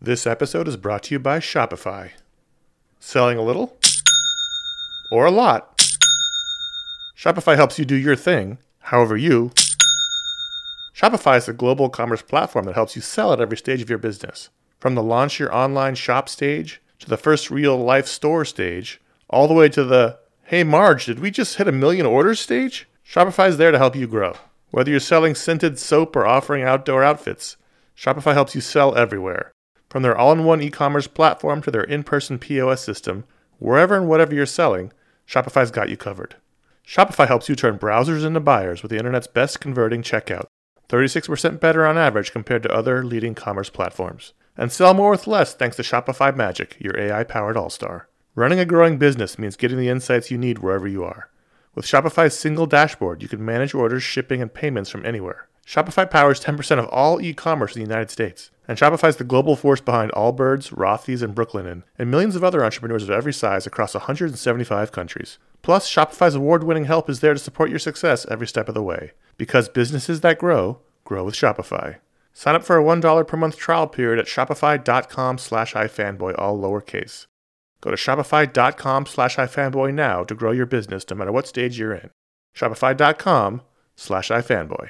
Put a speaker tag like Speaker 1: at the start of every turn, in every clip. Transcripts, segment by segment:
Speaker 1: This episode is brought to you by Shopify. Selling a little or a lot? Shopify helps you do your thing, however you. Shopify is a global commerce platform that helps you sell at every stage of your business. From the launch your online shop stage, to the first real-life store stage, all the way to the, hey Marge, did we just hit 1 million orders stage? Shopify is there to help you grow. Whether you're selling scented soap or offering outdoor outfits, Shopify helps you sell everywhere. From their all-in-one e-commerce platform to their in-person POS system, wherever and whatever you're selling, Shopify's got you covered. Shopify helps you turn browsers into buyers with the internet's best converting checkout, 36% better on average compared to other leading commerce platforms. And sell more with less thanks to Shopify Magic, your AI-powered all-star. Running a growing business means getting the insights you need wherever you are. With Shopify's single dashboard, you can manage orders, shipping, and payments from anywhere. Shopify powers 10% of all e-commerce in the United States. And Shopify's the global force behind Allbirds, Rothy's, and Brooklinen, and millions of other entrepreneurs of every size across 175 countries. Plus, Shopify's award-winning help is there to support your success every step of the way. Because businesses that grow, grow with Shopify. Sign up for a $1 per month trial period at shopify.com/ifanboy, all lowercase. Go to shopify.com/ifanboy now to grow your business no matter what stage you're in. Shopify.com/ifanboy.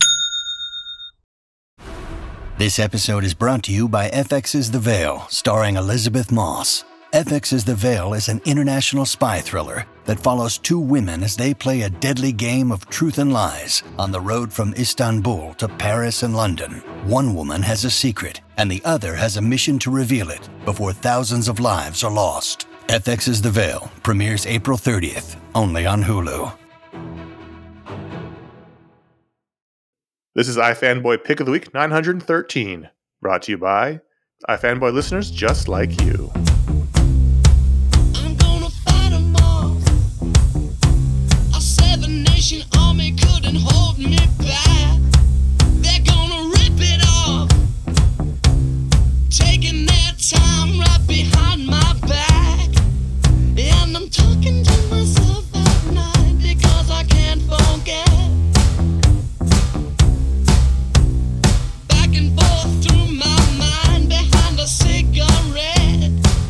Speaker 2: This episode is brought to you by FX's The Veil, starring Elizabeth Moss. FX's The Veil is an international spy thriller that follows two women as they play a deadly game of truth and lies on the road from Istanbul to Paris and London. One woman has a secret, and the other has a mission to reveal it before thousands of lives are lost. FX's The Veil premieres April 30th, only on Hulu.
Speaker 1: This is iFanboy Pick of the Week 913, brought to you by iFanboy listeners just like you.
Speaker 3: I'm gonna fight 'em all. A seven-nation army couldn't hold me back. They're gonna rip it off, taking their time right behind my back. And I'm talking to myself at night because I can't forget. Back and forth through my mind behind a cigarette.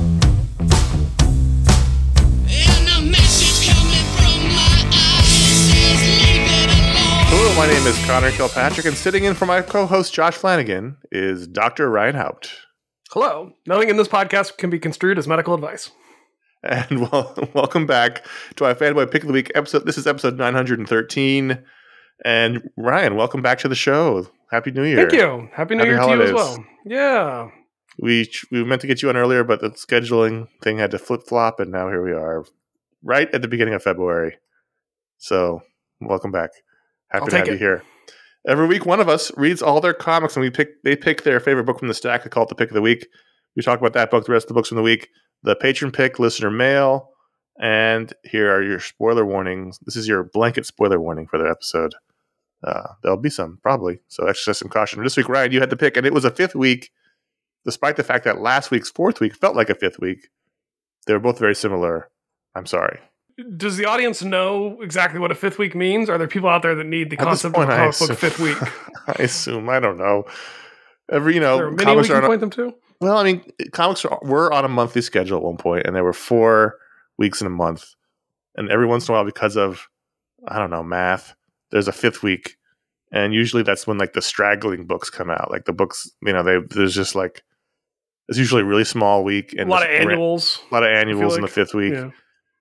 Speaker 3: And a message coming from my eyes says leave it alone.
Speaker 1: Hello, my name is Connor Kilpatrick, and sitting in for my co-host Josh Flanagan is Dr. Ryan Haupt.
Speaker 4: Hello. Nothing in this podcast can be construed as medical advice.
Speaker 1: And welcome back to our Fanboy Pick of the Week episode. This is episode 913. And Ryan, welcome back to the show. Happy New Year.
Speaker 4: Thank you. Happy New
Speaker 1: Happy
Speaker 4: Year
Speaker 1: holidays.
Speaker 4: to you as well. Yeah.
Speaker 1: We meant to get you on earlier, but the scheduling thing had to flip-flop, and now here we are, right at the beginning of February. So, welcome back. Happy
Speaker 4: I'll
Speaker 1: to have
Speaker 4: take
Speaker 1: you
Speaker 4: it.
Speaker 1: here. Every week, one of us reads all their comics, and they pick their favorite book from the stack. They call it the Pick of the Week. We talk about that book, the rest of the books from the week, the patron pick, listener mail, and here are your spoiler warnings. This is your blanket spoiler warning for the episode. There'll be some, probably, so exercise some caution. This week, Ryan, you had to pick, and it was a fifth week, despite the fact that last week's fourth week felt like a fifth week. They were both very similar. I'm sorry.
Speaker 4: Does the audience know exactly what a fifth week means? Are there people out there that need the
Speaker 1: At this
Speaker 4: concept
Speaker 1: point,
Speaker 4: of a
Speaker 1: I
Speaker 4: comic book fifth week?
Speaker 1: I assume. I don't know.
Speaker 4: Is there a mini we can point them to?
Speaker 1: Well, I mean, comics were on a monthly schedule at one point, and there were 4 weeks in a month. And every once in a while, because of, I don't know, math, there's a fifth week. And usually that's when, like, the straggling books come out. Like, the books, there's just, like, it's usually a really small week. And
Speaker 4: A lot of annuals.
Speaker 1: A lot of annuals in the
Speaker 4: like.
Speaker 1: fifth week.
Speaker 4: Yeah.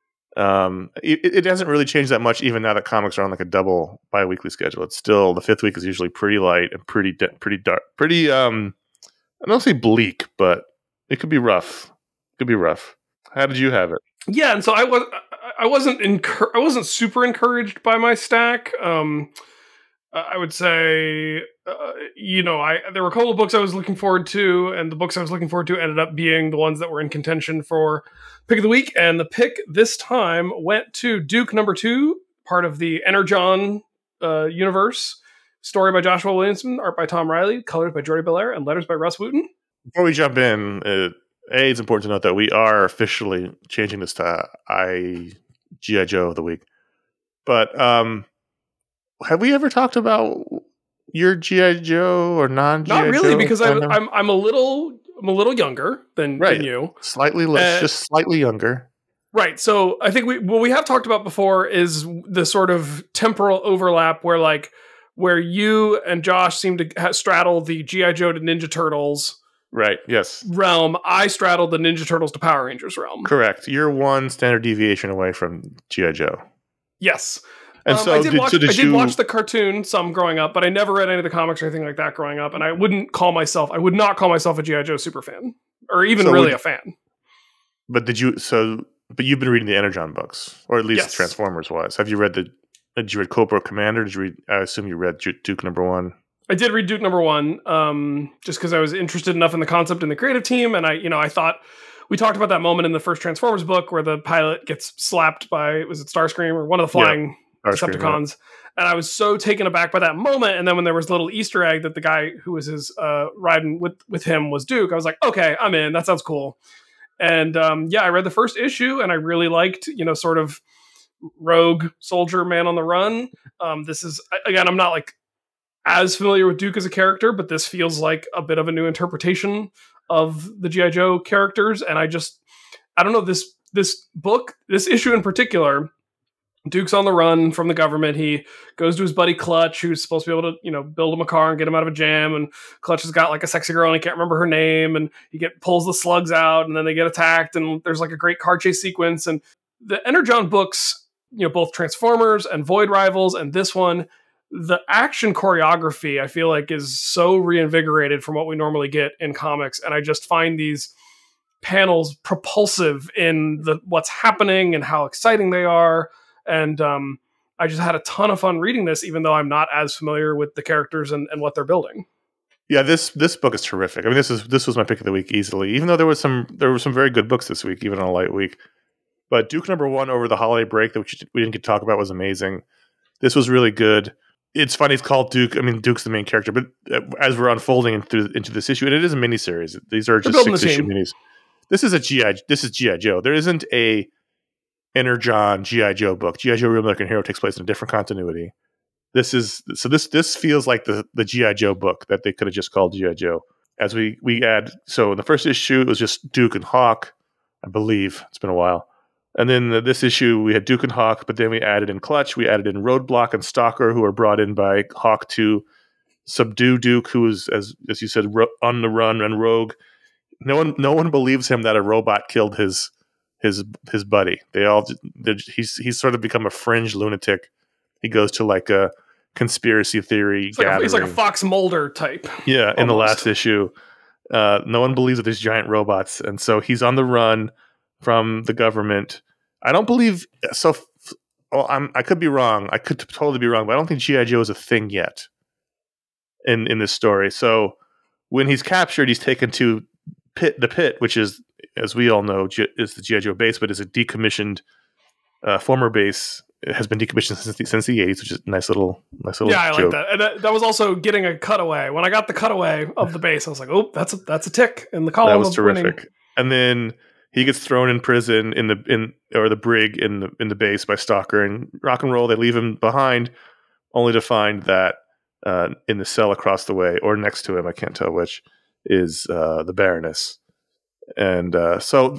Speaker 1: It hasn't really changed that much, even now that comics are on, like, a double bi-weekly schedule. It's still, the fifth week is usually pretty light and pretty dark. Pretty, I don't say bleak, but it could be rough. How did you have it?
Speaker 4: Yeah, and so I wasn't super encouraged by my stack. I would say, there were a couple of books I was looking forward to, and the books I was looking forward to ended up being the ones that were in contention for Pick of the Week. And the pick this time went to Duke #2, part of the Energon universe. Story by Joshua Williamson, art by Tom Riley, colors by Jordy Belair, and letters by Russ Wooten.
Speaker 1: Before we jump in, it's important to note that we are officially changing this to G.I. Joe of the Week. But have we ever talked about your G.I. Joe or non-G.I. Joe?
Speaker 4: Not really, because I'm a little I'm a little younger than you.
Speaker 1: Slightly less, just slightly younger.
Speaker 4: Right. So I think what we have talked about before is the sort of temporal overlap where you and Josh seem to straddle the G.I. Joe to Ninja Turtles
Speaker 1: Right. Yes.
Speaker 4: realm. I straddle the Ninja Turtles to Power Rangers realm.
Speaker 1: Correct. You're one standard deviation away from G.I. Joe.
Speaker 4: Yes.
Speaker 1: And so
Speaker 4: I did watch the cartoon some growing up, but I never read any of the comics or anything like that growing up. And I would not call myself a G.I. Joe super fan or even a fan.
Speaker 1: But but you've been reading the Energon books, or at least Transformers was. Did you read Cobra Commander? I assume you read Duke #1.
Speaker 4: I did read Duke #1, just because I was interested enough in the concept and the creative team, and I thought we talked about that moment in the first Transformers book where the pilot gets slapped by, was it Starscream or one of the flying Decepticons, and I was so taken aback by that moment. And then when there was a little Easter egg that the guy who was his riding with him was Duke, I was like, okay, I'm in. That sounds cool. And I read the first issue, and I really liked, sort of rogue soldier, man on the run. This is, again, I'm not like as familiar with Duke as a character, but this feels like a bit of a new interpretation of the G.I. Joe characters. And I don't know, this book, this issue in particular, Duke's on the run from the government. He goes to his buddy Clutch, who's supposed to be able to, build him a car and get him out of a jam. And Clutch has got like a sexy girl and he can't remember her name. And he pulls the slugs out and then they get attacked. And there's like a great car chase sequence. And the Energon books, both Transformers and Void Rivals and this one, the action choreography, I feel like, is so reinvigorated from what we normally get in comics. And I just find these panels propulsive in what's happening and how exciting they are. And I just had a ton of fun reading this, even though I'm not as familiar with the characters and what they're building.
Speaker 1: Yeah, this book is terrific. I mean, this was my pick of the week easily, even though there were some very good books this week, even on a light week. But Duke #1 over the holiday break that we didn't get to talk about was amazing. This was really good. It's funny it's called Duke. I mean, Duke's the main character, but as we're unfolding into this issue, and it is a miniseries. These are just 6-issue minis. This is G.I. Joe. There isn't a Energon G.I. Joe book. G.I. Joe Real American Hero takes place in a different continuity. This feels like the G.I. Joe book that they could have just called G.I. Joe. As we add, so in the first issue it was just Duke and Hawk, I believe. It's been a while. And then this issue we had Duke and Hawk, but then we added in Clutch, we added in Roadblock and Stalker, who are brought in by Hawk to subdue Duke, who is, as you said, on the run and rogue. No one believes him that a robot killed his buddy. He's sort of become a fringe lunatic. He goes to like a conspiracy theory gathering.
Speaker 4: He's like a Fox Mulder type.
Speaker 1: Yeah, almost. In the last issue, no one believes that there's giant robots, and so he's on the run from the government. I don't believe so. I could be wrong. I could totally be wrong, but I don't think G.I. Joe is a thing yet in this story. So when he's captured, he's taken to the pit, which is, as we all know, is the G.I. Joe base, but is a decommissioned former base. It has been decommissioned since the 80s, which is a nice little
Speaker 4: yeah, I
Speaker 1: joke.
Speaker 4: like that. And that was also getting a cutaway. When I got the cutaway of the base, I was like, oh, that's a tick in the column.
Speaker 1: That was terrific.
Speaker 4: Winning.
Speaker 1: And then he gets thrown in prison in the brig in the base by Stalker and Rock and Roll. They leave him behind, only to find that in the cell across the way or next to him, I can't tell which, is the Baroness. And by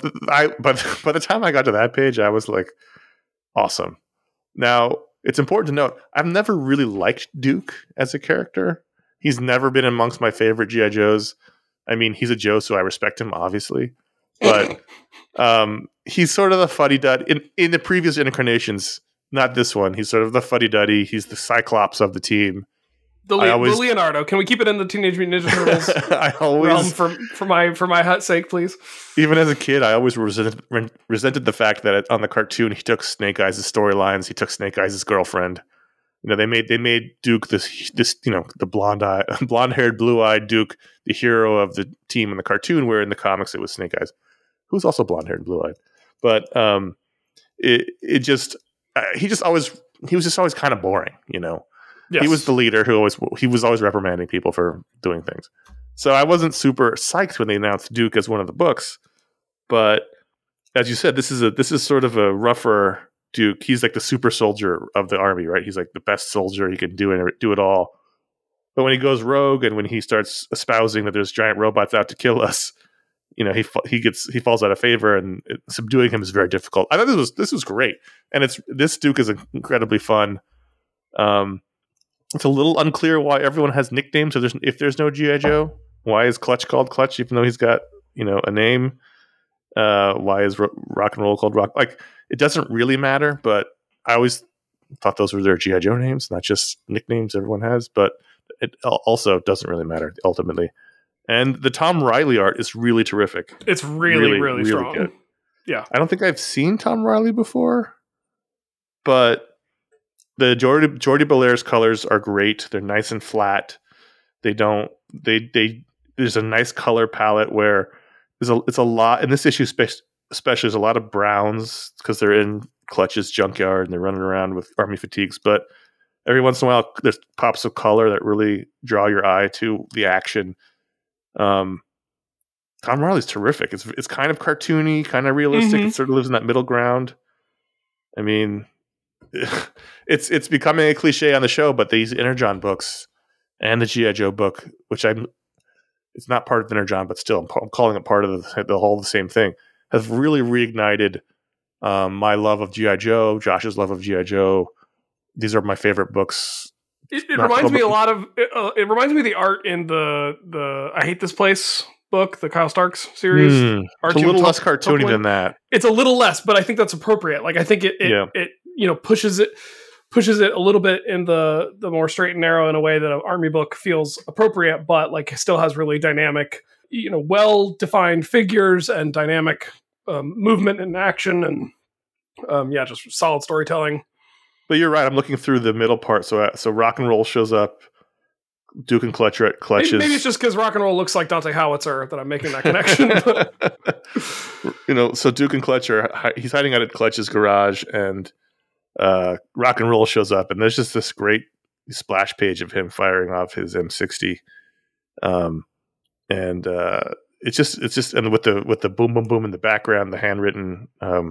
Speaker 1: the time I got to that page, I was like, awesome. Now, it's important to note, I've never really liked Duke as a character. He's never been amongst my favorite G.I. Joes. I mean, he's a Joe, so I respect him, obviously. But he's sort of the fuddy-duddy. In the previous incarnations, not this one, he's sort of the fuddy-duddy. He's the Cyclops of the team.
Speaker 4: The Leonardo. Can we keep it in the Teenage Mutant Ninja Turtles realm for my sake, please?
Speaker 1: Even as a kid, I always resented the fact that on the cartoon he took Snake Eyes' storylines. He took Snake Eyes' girlfriend. They made Duke this the blonde-haired, blue-eyed Duke the hero of the team in the cartoon. Where in the comics it was Snake Eyes, who's also blonde-haired and blue-eyed. But he was just always kind of boring, Yes. He was the leader who was always reprimanding people for doing things. So I wasn't super psyched when they announced Duke as one of the books. But as you said, this is sort of a rougher Duke. He's like the super soldier of the army, right? He's like the best soldier. He can do it all. But when he goes rogue and when he starts espousing that there's giant robots out to kill us, he falls out of favor, and subduing him is very difficult. I thought this was great, and this Duke is incredibly fun. It's a little unclear why everyone has nicknames. If there's no G.I. Joe, why is Clutch called Clutch, even though he's got a name? Why is Rock and Roll called Rock? Like, it doesn't really matter, but I always thought those were their G.I. Joe names, not just nicknames everyone has. But it also doesn't really matter ultimately. And the Tom Riley art is really terrific.
Speaker 4: It's really strong.
Speaker 1: Good.
Speaker 4: Yeah.
Speaker 1: I don't think I've seen Tom Riley before, but the Jordi Belaire's colors are great. They're nice and flat. There's a nice color palette where it's a lot in this issue, especially there's a lot of browns because they're in Clutch's junkyard and they're running around with army fatigues. But every once in a while, there's pops of color that really draw your eye to the action. Tom Riley's terrific. It's kind of cartoony, kind of realistic.
Speaker 4: Mm-hmm.
Speaker 1: It sort of lives in that middle ground. I mean, it's becoming a cliche on the show, but these Energon books and the G.I. Joe book, which it's not part of Energon, but still I'm calling it part of the whole the same thing, has really reignited my love of G.I. Joe, Josh's love of G.I. Joe. These are my favorite books.
Speaker 4: It reminds me a lot of it reminds me of the art in the I Hate This Place book, the Kyle Starks series.
Speaker 1: It's a little less cartoony than that.
Speaker 4: It's a little less, but I think that's appropriate. Like, I think it pushes it a little bit in the more straight and narrow in a way that an army book feels appropriate, but like still has really dynamic, well defined figures and dynamic movement and action and just solid storytelling.
Speaker 1: But you're right. I'm looking through the middle part. So Rock and Roll shows up. Duke and Clutch are at Clutch's.
Speaker 4: Maybe it's just because Rock and Roll looks like Dante Howitzer that I'm making that connection.
Speaker 1: So Duke and Clutch he's hiding out at Clutch's garage, and Rock and Roll shows up, and there's just this great splash page of him firing off his M60, and it's just and with the boom boom boom in the background, the handwritten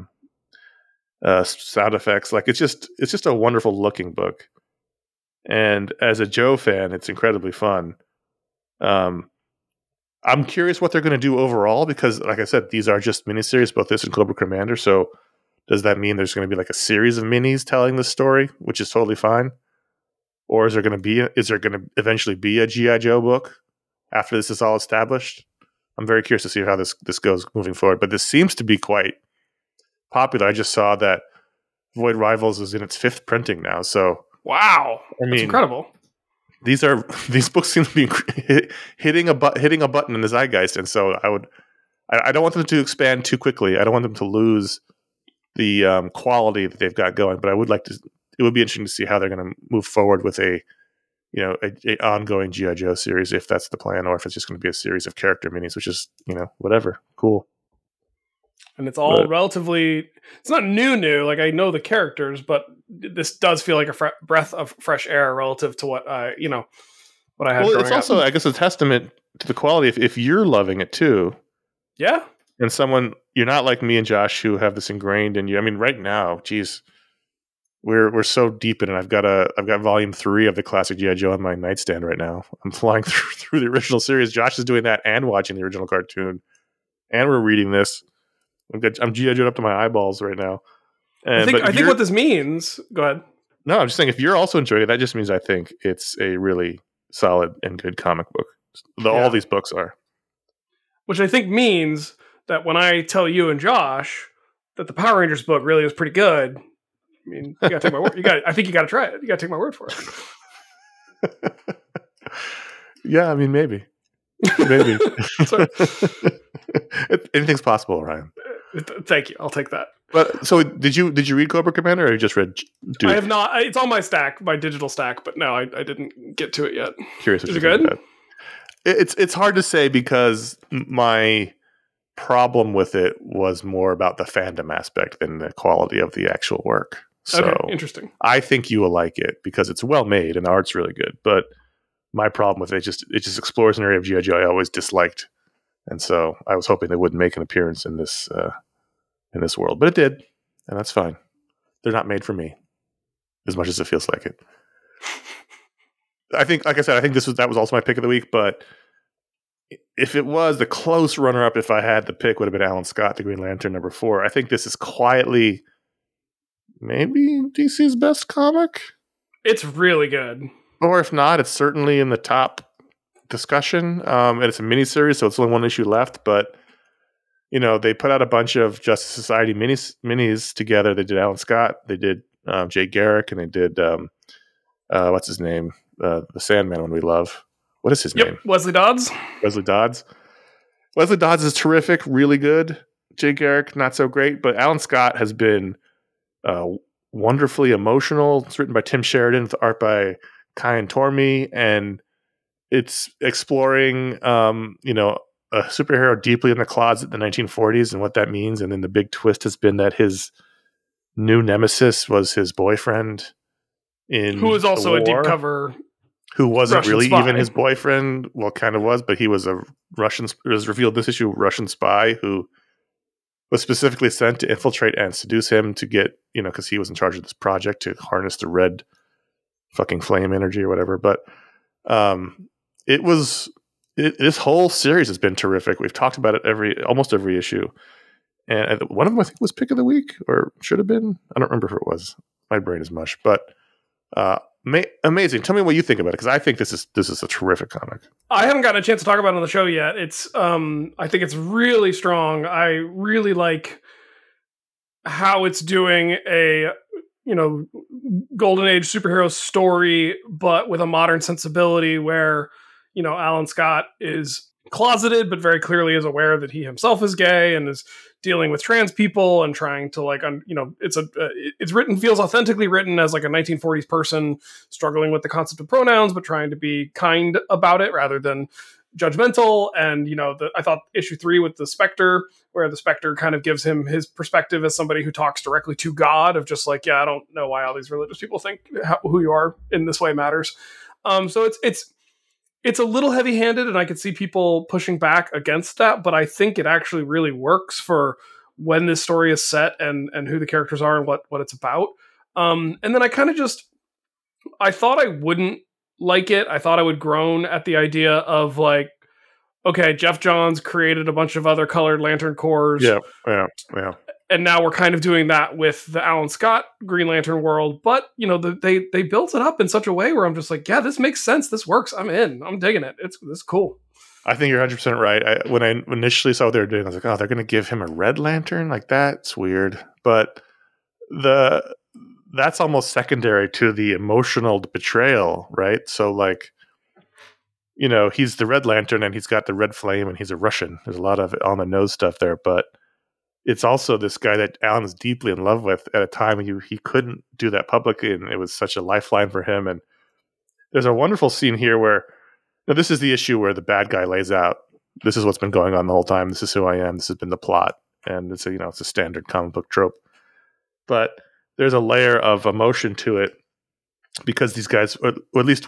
Speaker 1: sound effects, like it's just a wonderful looking book. And as a Joe fan, it's incredibly fun. I'm curious what they're going to do overall, because, like I said, these are just miniseries, both this and Cobra Commander. So does that mean there's going to be like a series of minis telling this story, which is totally fine? Or is there going to eventually be a G.I. Joe book after this is all established? I'm very curious to see how this goes moving forward. But this seems to be quite popular. I just saw that Void Rivals is in its 5th printing now. So
Speaker 4: wow, that's incredible.
Speaker 1: These books seem to be hitting a button in the zeitgeist, and so I don't want them to expand too quickly. I don't want them to lose the quality that they've got going. But I would like to. It would be interesting to see how they're going to move forward with a ongoing G.I. Joe series, if that's the plan, or if it's just going to be a series of character minis, which is whatever, cool. And
Speaker 4: it's all relatively. It's not new. Like, I know the characters, but this does feel like a breath of fresh air relative to what I had.
Speaker 1: Well, it's also, I guess, a testament to the quality. If you're loving it too,
Speaker 4: yeah,
Speaker 1: and you're not like me and Josh who have this ingrained in you. I mean, right now, geez, we're so deep in it. I've got volume 3 of the classic G.I. Joe on my nightstand right now. I'm flying through the original series. Josh is doing that and watching the original cartoon, and we're reading this. I'm G.I. Joe up to my eyeballs right now.
Speaker 4: I think what this means. Go ahead.
Speaker 1: No, I'm just saying, if you're also enjoying it, that just means I think it's a really solid and good comic book. All these books are.
Speaker 4: Which I think means that when I tell you and Josh that the Power Rangers book really is pretty good, I mean, you gotta take my word. I think you gotta try it. You gotta take my word for it.
Speaker 1: Yeah, I mean, maybe. Anything's possible, Ryan.
Speaker 4: Thank you. I'll take that.
Speaker 1: But so did you read Cobra Commander, or you just read Duke?
Speaker 4: I have not. It's on my stack, my digital stack, but no, I didn't get to it yet.
Speaker 1: Curious.
Speaker 4: Is it good?
Speaker 1: It's hard to say, because my problem with it was more about the fandom aspect than the quality of the actual work. So
Speaker 4: okay, interesting.
Speaker 1: I think you will like it because it's well made and the art's really good. But my problem with it just explores an area of G.I. Joe I always disliked, and so I was hoping they wouldn't make an appearance in this world, but it did, and that's fine. They're not made for me, as much as it feels like it. I think, like I said, that was also my pick of the week. But if it was the close runner-up, if I had the pick, would have been Alan Scott, the Green Lantern #4. I think this is quietly maybe DC's best comic.
Speaker 4: It's really good.
Speaker 1: Or if not, it's certainly in the top discussion. And it's a miniseries, so it's only one issue left. But, they put out a bunch of Justice Society minis together. They did Alan Scott, they did Jay Garrick, and they did, what's his name? The Sandman one we love. What is his name?
Speaker 4: Wesley Dodds.
Speaker 1: Wesley Dodds. Wesley Dodds is terrific, really good. Jay Garrick, not so great. But Alan Scott has been wonderfully emotional. It's written by Tim Sheridan with art by Kyan Tormey, and it's exploring, a superhero deeply in the closet in the 1940s and what that means. And then the big twist has been that his new nemesis was his boyfriend who
Speaker 4: was also a deep cover,
Speaker 1: who wasn't
Speaker 4: Russian
Speaker 1: really
Speaker 4: spy.
Speaker 1: even his boyfriend. Well, kind of was, but he was a Russian. It was revealed this issue, Russian spy who was specifically sent to infiltrate and seduce him to get, because he was in charge of this project to harness the red fucking flame energy or whatever. But this whole series has been terrific. We've talked about it almost every issue. And one of them, I think, was pick of the week, or should have been. I don't remember if it was. My brain is mush. But amazing. Tell me what you think about it, because I think this is a terrific comic.
Speaker 4: I haven't gotten a chance to talk about it on the show yet. It's I think it's really strong. I really like how it's doing a golden age superhero story, but with a modern sensibility where Alan Scott is closeted, but very clearly is aware that he himself is gay and is dealing with trans people and trying to it's written, feels authentically written as like a 1940s person struggling with the concept of pronouns, but trying to be kind about it rather than judgmental. And, I thought issue 3 with the Spectre, where the Spectre kind of gives him his perspective as somebody who talks directly to God of just like, yeah, I don't know why all these religious people think who you are in this way matters. So it's a little heavy-handed, and I could see people pushing back against that, but I think it actually really works for when this story is set and who the characters are and what it's about. And then I kind of I thought I wouldn't like it. I thought I would groan at the idea of like, okay, Jeff Johns created a bunch of other colored Lantern Corps.
Speaker 1: Yeah.
Speaker 4: And now we're kind of doing that with the Alan Scott Green Lantern world. But, they built it up in such a way where I'm just like, yeah, this makes sense. This works. I'm in. I'm digging it. It's cool.
Speaker 1: I think you're 100% right. When I initially saw what they were doing, I was like, oh, they're going to give him a red lantern? Like, that's weird. But that's almost secondary to the emotional betrayal, right? So, like, he's the Red Lantern and he's got the red flame and he's a Russian. There's a lot of on the nose stuff there, but it's also this guy that Alan is deeply in love with at a time when he couldn't do that publicly, and it was such a lifeline for him. And there's a wonderful scene here where this is the issue where the bad guy lays out, this is what's been going on the whole time. This is who I am. This has been the plot. And it's it's a standard comic book trope. But there's a layer of emotion to it because these guys, or at least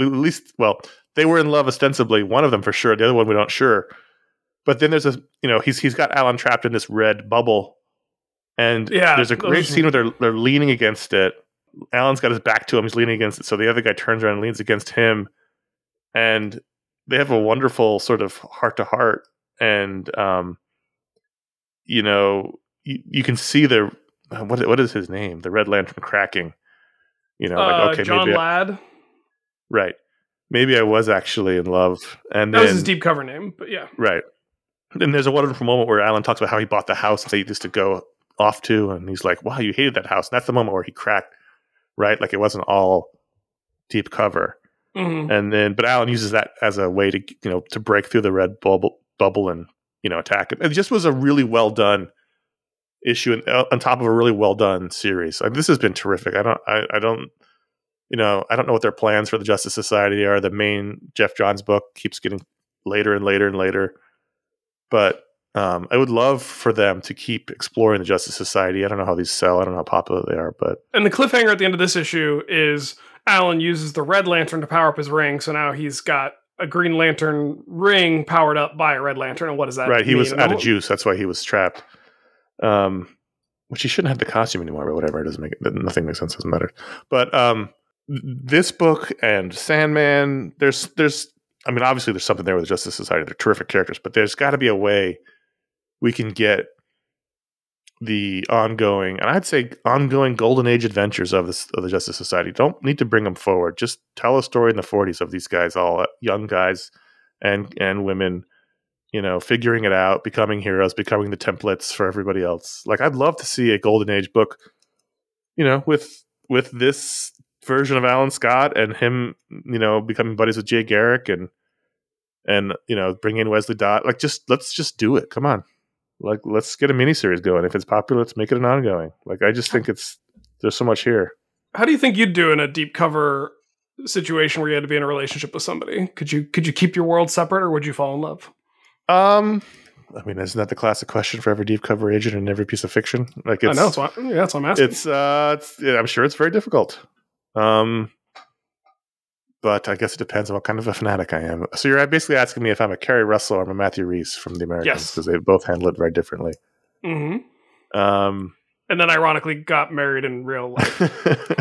Speaker 1: they were in love ostensibly, one of them for sure. The other one, we don't sure. But then there's he's got Alan trapped in this red bubble. And there's a great scene where they're leaning against it. Alan's got his back to him. He's leaning against it. So the other guy turns around and leans against him. And they have a wonderful sort of heart-to-heart. And, you can see what is his name? The Red Lantern cracking. Okay,
Speaker 4: John Ladd.
Speaker 1: Right. Maybe I was actually in love. And
Speaker 4: that was his deep cover name, but yeah.
Speaker 1: Right. And there's a wonderful moment where Alan talks about how he bought the house that he used to go off to, and he's like, wow, you hated that house. And that's the moment where he cracked, right? Like, it wasn't all deep cover.
Speaker 4: Mm-hmm.
Speaker 1: And then, but Alan uses that as a way to, to break through the red bubble and, attack it. It just was a really well done issue on top of a really well done series. This has been terrific. I don't know what their plans for the Justice Society are. The main Jeff Johns book keeps getting later and later and later. But I would love for them to keep exploring the Justice Society. I don't know how these sell. I don't know how popular they are.
Speaker 4: And the cliffhanger at the end of this issue is Alan uses the Red Lantern to power up his ring. So now he's got a Green Lantern ring powered up by a Red Lantern. And what does that mean?
Speaker 1: Right, he was out of juice. That's why he was trapped. Which he shouldn't have the costume anymore, but whatever. Nothing makes sense. Doesn't matter. But this book and Sandman, there's I mean, obviously there's something there with the Justice Society. They're terrific characters, but there's got to be a way we can get the ongoing, and I'd say ongoing golden age adventures of the Justice Society. Don't need to bring them forward. Just tell a story in the 40s of these guys, all young guys and women, figuring it out, becoming heroes, becoming the templates for everybody else. Like, I'd love to see a golden age book, with this version of Alan Scott and him, becoming buddies with Jay Garrick and bring in Wesley Dott. Like, let's just do it. Come on. Like, let's get a miniseries going. If it's popular, let's make it an ongoing. Like, I just think there's so much here.
Speaker 4: How do you think you'd do in a deep cover situation where you had to be in a relationship with somebody? Could you keep your world separate, or would you fall in love?
Speaker 1: I mean, isn't that the classic question for every deep cover agent in every piece of fiction? Like,
Speaker 4: I know, that's what I'm asking.
Speaker 1: I'm sure it's very difficult. But I guess it depends on what kind of a fanatic I am. So you're basically asking me if I'm a Kerry Russell or I'm a Matthew Rhys from The Americans, because they both handle it very differently.
Speaker 4: Mm-hmm. And then ironically got married in real life.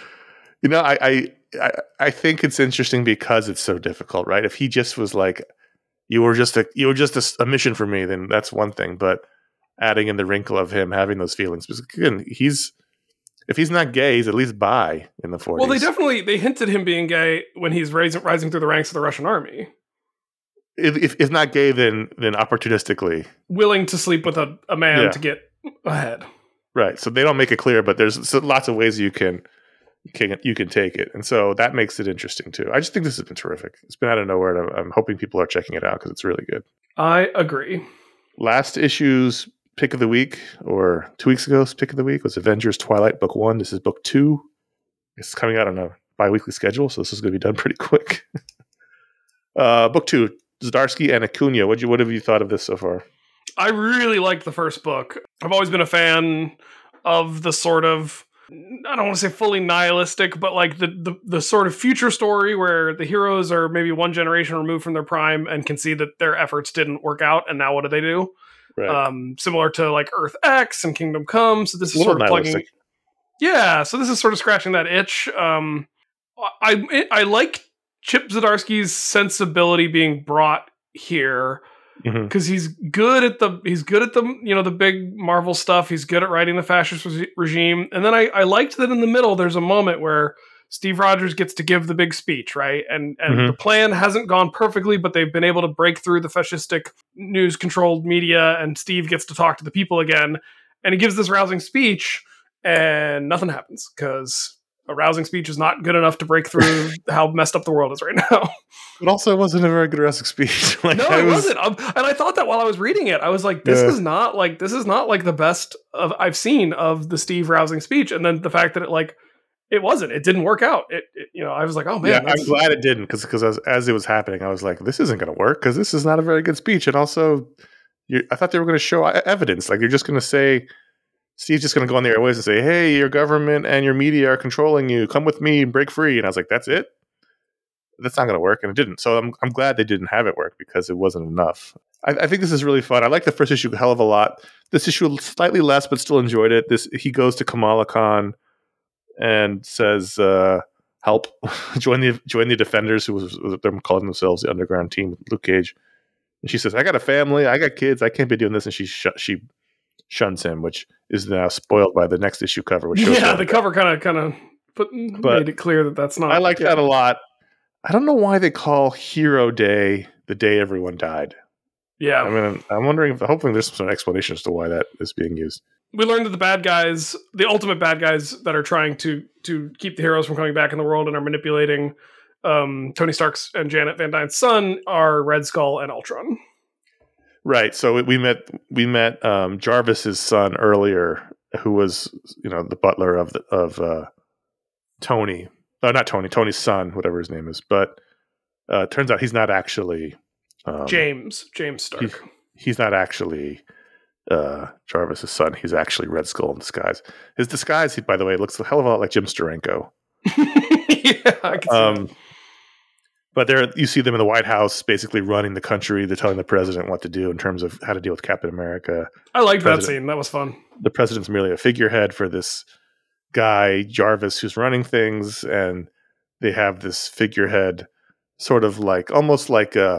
Speaker 1: I think it's interesting because it's so difficult, right? If he just was like, you were just a mission for me, then that's one thing. But adding in the wrinkle of him having those feelings, because again, if he's not gay, he's at least bi in the 40s.
Speaker 4: Well, they hinted him being gay when he's rising through the ranks of the Russian army.
Speaker 1: If not gay, then opportunistically
Speaker 4: willing to sleep with a man to get ahead.
Speaker 1: Right. So they don't make it clear, but there's lots of ways you can take it, and so that makes it interesting too. I just think this has been terrific. It's been out of nowhere, and I'm hoping people are checking it out because it's really good.
Speaker 4: I agree.
Speaker 1: Last issue's pick of the week, or 2 weeks ago's pick of the week, was Avengers Twilight Book 1. This is Book 2. It's coming out on a bi-weekly schedule, so this is going to be done pretty quick. Book 2, Zdarsky and Acuna. What have you thought of this so far?
Speaker 4: I really liked the first book. I've always been a fan of the sort of, I don't want to say fully nihilistic, but like the sort of future story where the heroes are maybe one generation removed from their prime and can see that their efforts didn't work out, and now what do? Right. Similar to like Earth X and Kingdom Come. So this is sort of plugging. Yeah, so this is sort of scratching that itch. I like Chip Zdarsky's sensibility being brought here because he's good at the the big Marvel stuff. He's good at writing the fascist regime, and then I liked that in the middle there's a moment where Steve Rogers gets to give the big speech, right? And the plan hasn't gone perfectly, but they've been able to break through the fascistic news-controlled media, and Steve gets to talk to the people again. And he gives this rousing speech, and nothing happens, because a rousing speech is not good enough to break through how messed up the world is right now.
Speaker 1: But also, it wasn't a very good rousing speech.
Speaker 4: No, it wasn't. And I thought that while I was reading it, I was like, this is not like the best I've seen of the Steve rousing speech. And then the fact that it wasn't. It didn't work out. I was like, oh man.
Speaker 1: Yeah, I'm glad it didn't, because as it was happening, I was like, this isn't going to work, because this is not a very good speech. And also, I thought they were going to show evidence. Like, you're just going to say, Steve's just going to go on the airways and say, hey, your government and your media are controlling you. Come with me and break free. And I was like, that's it? That's not going to work. And it didn't. So I'm glad they didn't have it work, because it wasn't enough. I think this is really fun. I like the first issue a hell of a lot. This issue slightly less, but still enjoyed it. He goes to Kamala Khan and says, help, join the Defenders, who was them calling themselves the Underground Team, Luke Cage. And she says, I got a family, I got kids, I can't be doing this. And she shuns him, which is now spoiled by the next issue cover. Which
Speaker 4: the cover kind of made it clear that that's not.
Speaker 1: I like that a lot. I don't know why they call Hero Day the day everyone died.
Speaker 4: Yeah.
Speaker 1: I mean, I'm wondering hopefully there's some explanation as to why that is being used.
Speaker 4: We learned that the bad guys, the ultimate bad guys that are trying to keep the heroes from coming back in the world and are manipulating Tony Stark's and Janet Van Dyne's son, are Red Skull and Ultron. Right. So we met Jarvis's son earlier, who was the butler of Tony. Not Tony. Tony's son, whatever his name is. But turns out he's not actually James Stark. He's not actually Jarvis's son. He's actually Red Skull in disguise. His disguise, by the way, looks a hell of a lot like Jim Steranko. Yeah, I can see that. But there, you see them in the White House, basically running the country. They're telling the president what to do in terms of how to deal with Captain America. I liked that scene. That was fun. The president's merely a figurehead for this guy, Jarvis, who's running things, and they have this figurehead
Speaker 1: sort of like almost like a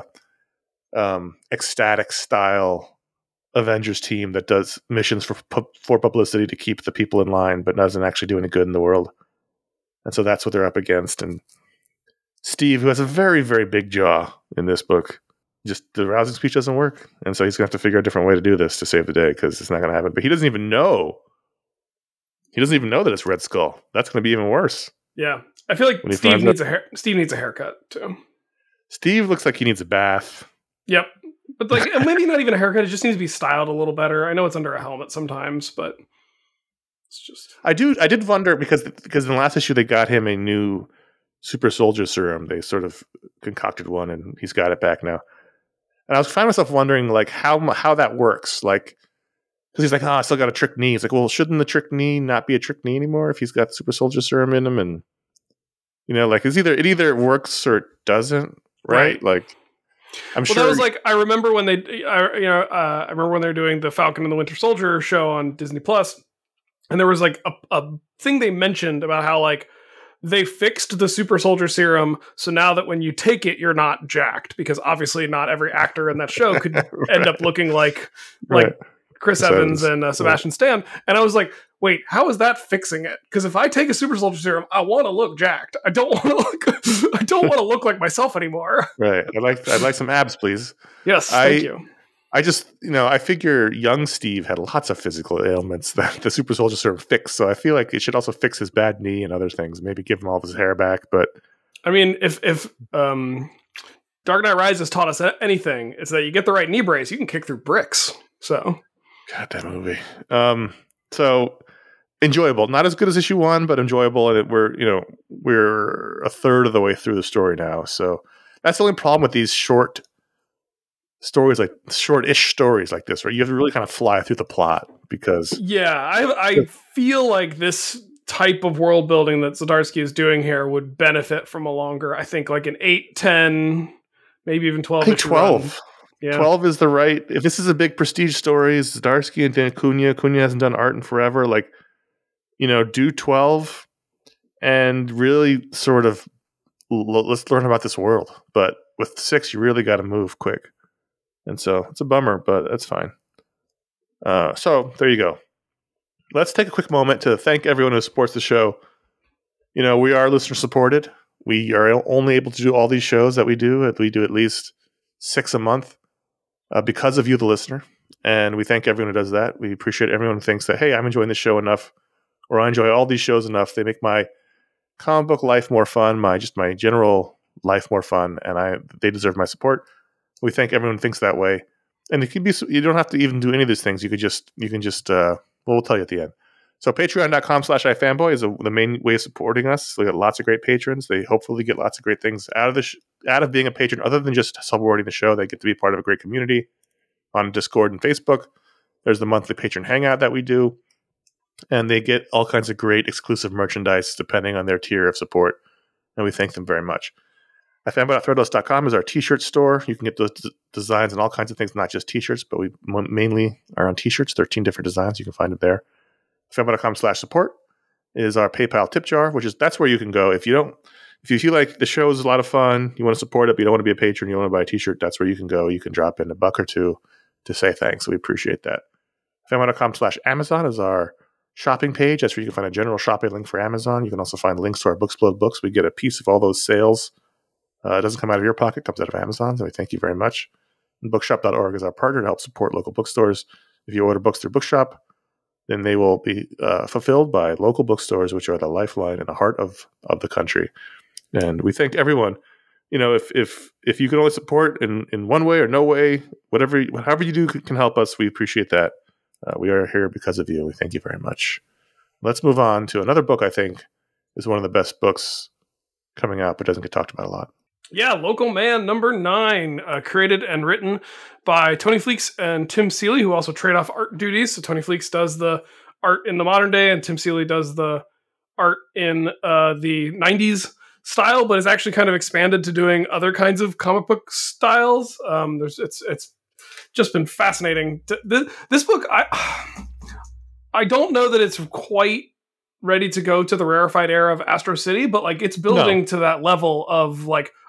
Speaker 1: ecstatic style Avengers team that does missions for publicity to keep the people in line, but doesn't actually do any good in the world. And so that's what they're up against. And Steve, who has a very, very big jaw in this book, just the rousing speech doesn't work. And so he's going to have to figure out a different way to do this to save the day, because it's not going to happen. But he doesn't even know. He doesn't even know that it's Red Skull. That's going to be even worse.
Speaker 4: Yeah. I feel like Steve needs a haircut too.
Speaker 1: Steve looks like he needs a bath.
Speaker 4: Yep. But like maybe not even a haircut. It just needs to be styled a little better. I know it's under a helmet sometimes, but it's just.
Speaker 1: I did wonder because in the last issue they got him a new super soldier serum. They sort of concocted one, and he's got it back now. And I was finding myself wondering like how that works. Like, because he's like, I still got a trick knee. It's like, well, shouldn't the trick knee not be a trick knee anymore if he's got super soldier serum in him? And like it either works or it doesn't, right? Like. I'm sure.
Speaker 4: That was like I remember when they were doing the Falcon and the Winter Soldier show on Disney Plus, and there was like a thing they mentioned about how like they fixed the super soldier serum, so now that when you take it, you're not jacked, because obviously not every actor in that show could end up looking like Chris Evans and Sebastian Stan. And I was like, wait, how is that fixing it? Because if I take a super soldier serum, I want to look jacked. I don't want to look like myself anymore.
Speaker 1: Right. I'd like some abs, please.
Speaker 4: Yes, thank you.
Speaker 1: I just, I figure young Steve had lots of physical ailments that the super soldier serum fixed. So I feel like it should also fix his bad knee and other things. Maybe give him all of his hair back. But
Speaker 4: I mean, if Dark Knight Rises taught us anything, it's that you get the right knee brace, you can kick through bricks. So.
Speaker 1: God, that movie. So enjoyable. Not as good as issue 1, but enjoyable. And we're a third of the way through the story now. So that's the only problem with these short stories, like short-ish stories like this, right? You have to really kind of fly through the plot because.
Speaker 4: Yeah, I feel like this type of world building that Zdarsky is doing here would benefit from a longer, I think like an 8, 10, maybe even 12. I think
Speaker 1: 12.
Speaker 4: Run. Yeah.
Speaker 1: 12 is the right. If this is a big prestige story, Zdarsky and Dan Cunha hasn't done art in forever. Like, do 12 and really sort of let's learn about this world. But with 6, you really got to move quick. And so it's a bummer, but that's fine. So there you go. Let's take a quick moment to thank everyone who supports the show. We are listener supported. We are only able to do all these shows that we do. We do at least 6 a month. Because of you, the listener. And we thank everyone who does that. We appreciate everyone who thinks that, hey, I'm enjoying this show enough, or I enjoy all these shows enough. They make my comic book life more fun, my general life more fun, and they deserve my support. We thank everyone who thinks that way. And it can be, you don't have to even do any of these things. You can just we'll tell you at the end. So patreon.com/ifanboy is the main way of supporting us. We got lots of great patrons. They hopefully get lots of great things out of being a patron, other than just supporting the show. They get to be part of a great community on Discord and Facebook. There's the monthly patron hangout that we do. And they get all kinds of great exclusive merchandise depending on their tier of support. And we thank them very much. ifanboy.threadless.com is our t-shirt store. You can get those designs and all kinds of things, not just t-shirts, but we mainly are on t-shirts, 13 different designs. You can find them there. ifanboy.com/support is our PayPal tip jar, that's where you can go. If you feel like the show is a lot of fun, you want to support it, but you don't want to be a patron, you want to buy a t-shirt, that's where you can go. You can drop in $1 or $2 to say thanks. We appreciate that. ifanboy.com/Amazon is our shopping page. That's where you can find a general shopping link for Amazon. You can also find links to our Booksplode books. We get a piece of all those sales. It doesn't come out of your pocket, it comes out of Amazon. So we thank you very much. And bookshop.org is our partner to help support local bookstores. If you order books through Bookshop, then they will be fulfilled by local bookstores, which are the lifeline and the heart of the country. And we thank everyone. If you can only support in one way or no way, however you do can help us, we appreciate that. We are here because of you. We thank you very much. Let's move on to another book I think is one of the best books coming out, but doesn't get talked about a lot.
Speaker 4: Yeah, Local Man #9, created and written by Tony Fleeks and Tim Seeley, who also trade off art duties. So Tony Fleeks does the art in the modern day, and Tim Seeley does the art in the 90s style, but is actually kind of expanded to doing other kinds of comic book styles. It's just been fascinating. This book, I don't know that it's quite ready to go to the rarefied era of Astro City, but like it's building to that level of like,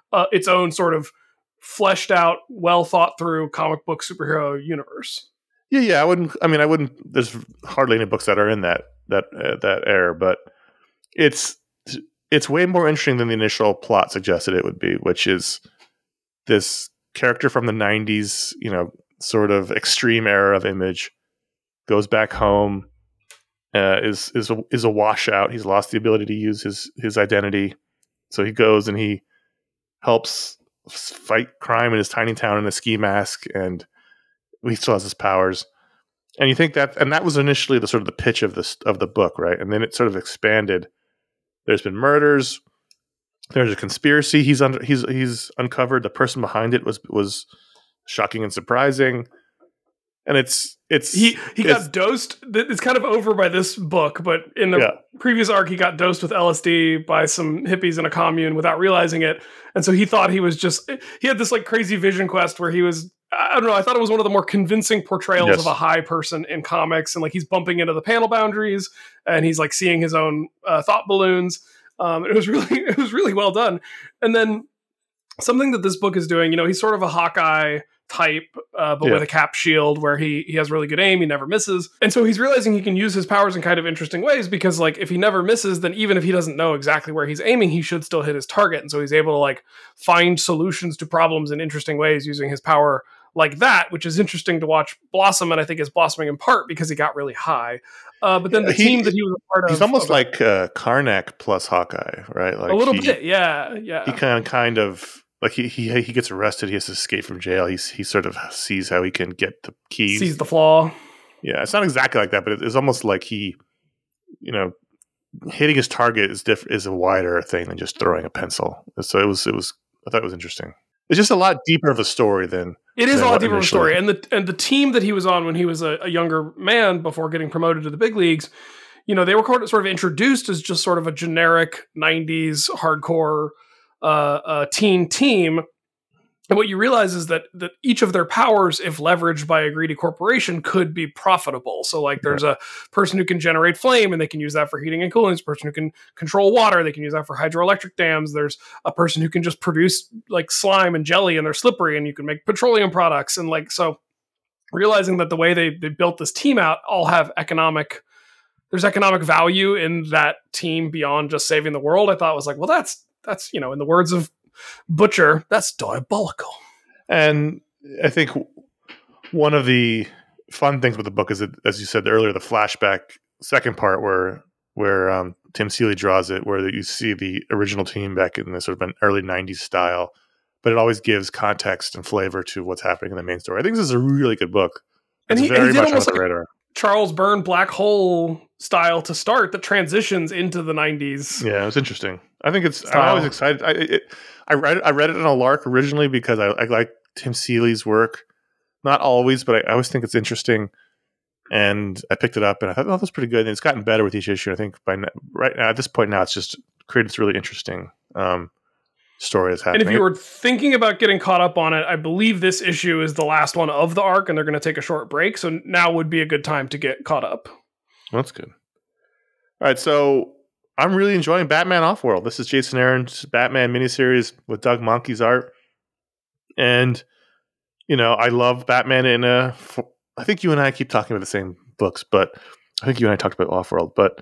Speaker 4: its own sort of fleshed out, well thought through comic book superhero universe.
Speaker 1: Yeah. I wouldn't. There's hardly any books that are in that era, but it's way more interesting than the initial plot suggested it would be, which is this character from the 90s, sort of extreme era of Image, goes back home, is a washout. He's lost the ability to use his identity, so he goes and he helps fight crime in his tiny town in a ski mask, and he still has his powers. And you think that was initially the sort of the pitch of the book, right? And then it sort of expanded. There's been murders. There's a conspiracy. He's uncovered. The person behind it was shocking and surprising. And
Speaker 4: he got dosed. It's kind of over by this book, but in the previous arc, he got dosed with LSD by some hippies in a commune without realizing it. And so he thought he had this like crazy vision quest where he was, I don't know, I thought it was one of the more convincing portrayals of a high person in comics. And like he's bumping into the panel boundaries and he's like seeing his own thought balloons. It was really well done. And then something that this book is doing, he's sort of a Hawkeye type, but with a cap shield where he has really good aim, he never misses. And so he's realizing he can use his powers in kind of interesting ways because like if he never misses, then even if he doesn't know exactly where he's aiming, he should still hit his target. And so he's able to like find solutions to problems in interesting ways using his power like that, which is interesting to watch blossom, and I think is blossoming in part because he got really high. But then the team that he was a part of...
Speaker 1: He's almost like Karnak plus Hawkeye, right? Like
Speaker 4: a little bit, yeah.
Speaker 1: He kind of... Like he gets arrested, he has to escape from jail. He sort of sees how he can get the keys.
Speaker 4: Sees the flaw.
Speaker 1: Yeah, it's not exactly like that, but it's almost like he, hitting his target is a wider thing than just throwing a pencil. So I thought it was interesting. It's just a lot deeper of a story than...
Speaker 4: It is a lot deeper of a story. And the team that he was on when he was a younger man before getting promoted to the big leagues, they were sort of introduced as just sort of a generic 90s hardcore teen team. And what you realize is that each of their powers, if leveraged by a greedy corporation, could be profitable. So like there's a person who can generate flame and they can use that for heating and cooling. There's a person who can control water. They can use that for hydroelectric dams. There's a person who can just produce like slime and jelly and they're slippery and you can make petroleum products. And like, so realizing that the way they built this team out all have there's economic value in that team beyond just saving the world. I thought was like, well, that's, in the words of Butcher, that's diabolical. And
Speaker 1: I think one of the fun things with the book is that, as you said earlier, the flashback second part where Tim Seeley draws it, where you see the original team back in the sort of an early 90s style, but it always gives context and flavor to what's happening in the main story. I think this is a really good book. It's very much on the radar.
Speaker 4: Charles Byrne Black Hole style to start that transitions into the 90s.
Speaker 1: Yeah, it was interesting. I think I'm always excited. I read it on a lark originally because I like Tim Seeley's work. Not always, but I always think it's interesting. And I picked it up and I thought, that's pretty good. And it's gotten better with each issue. I think right now, at this point now, it's just created this really interesting story that's happening.
Speaker 4: And if you were thinking about getting caught up on it, I believe this issue is the last one of the arc and they're going to take a short break. So now would be a good time to get caught up.
Speaker 1: Well, that's good. All right, so I'm really enjoying Batman Offworld. This is Jason Aaron's Batman miniseries with Doug Mahnke's art. And, I love Batman I think you and I keep talking about the same books, but I think you and I talked about Offworld. But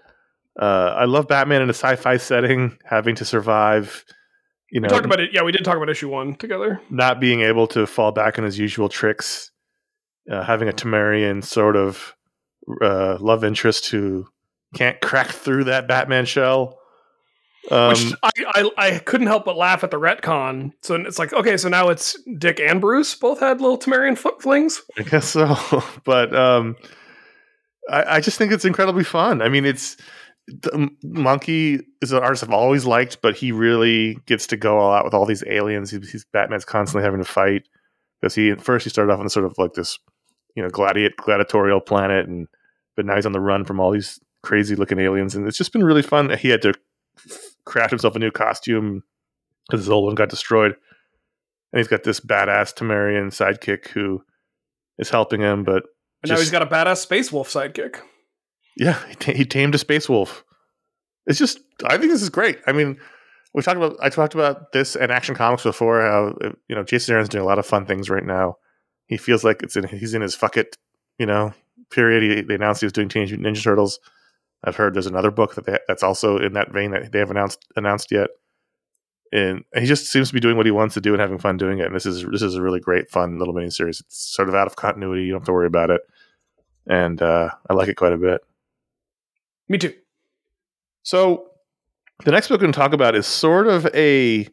Speaker 1: I love Batman in a sci-fi setting, having to survive.
Speaker 4: We talked about it. Yeah, we did talk about issue 1 together.
Speaker 1: Not being able to fall back on his usual tricks. Having a Temerian sort of love interest who can't crack through that Batman shell.
Speaker 4: Which I couldn't help but laugh at the retcon. So it's like, okay, so now it's Dick and Bruce both had little Temerian flings?
Speaker 1: I guess so. But I just think it's incredibly fun. I mean, Mahnke is an artist I've always liked, but he really gets to go all out with all these aliens. Batman's constantly having to fight. Because first he started off on sort of like this, gladiatorial planet, but now he's on the run from all these crazy looking aliens, and it's just been really fun. He had to craft himself a new costume because his old one got destroyed, and he's got this badass Temerian sidekick who is helping him. But
Speaker 4: now he's got a badass Space Wolf sidekick.
Speaker 1: Yeah, he tamed a Space Wolf. It's just, I think this is great. I mean, I talked about this and Action Comics before. How Jason Aaron's doing a lot of fun things right now. He feels like he's in his fuck it, period. They announced he was doing Teenage Mutant Ninja Turtles. I've heard there's another book that's also in that vein that they haven't announced yet. And he just seems to be doing what he wants to do and having fun doing it. And this is a really great, fun little miniseries. It's sort of out of continuity. You don't have to worry about it. And I like it quite a bit.
Speaker 4: Me too.
Speaker 1: So the next book we're going to talk about is sort of a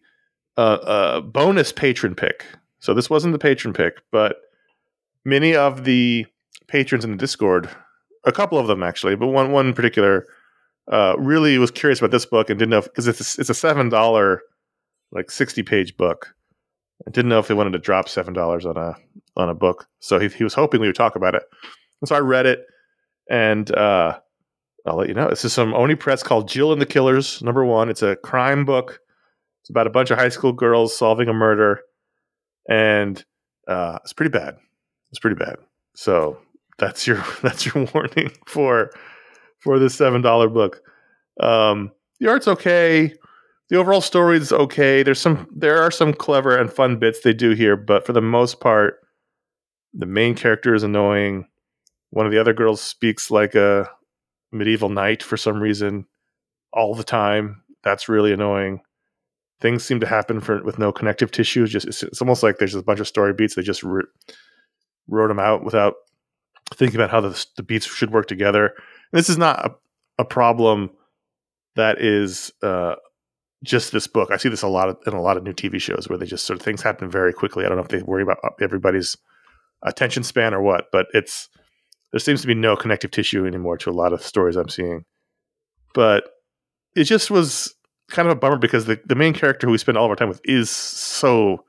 Speaker 1: bonus patron pick. So this wasn't the patron pick, but many of the patrons in the Discord, a couple of them actually, but one in particular, really was curious about this book and didn't know because it's a $7 like 60-page book. I didn't know if they wanted to drop $7 on a book, so he was hoping we would talk about it. And so I read it, and I'll let you know. This is some Oni Press called Jill and the Killers, #1. It's a crime book. It's about a bunch of high school girls solving a murder, and it's pretty bad. It's pretty bad. So that's your warning for this $7 book. The art's okay. The overall story is okay. There are some clever and fun bits they do here, but for the most part, the main character is annoying. One of the other girls speaks like a medieval knight for some reason all the time. That's really annoying. Things seem to happen with no connective tissue. It's almost like there's a bunch of story beats. They just wrote them out without thinking about how the beats should work together. And this is not a problem that is just this book. I see this in a lot of new TV shows where they just sort of things happen very quickly. I don't know if they worry about everybody's attention span or what, but there seems to be no connective tissue anymore to a lot of stories I'm seeing. But it just was kind of a bummer because the main character who we spend all of our time with is so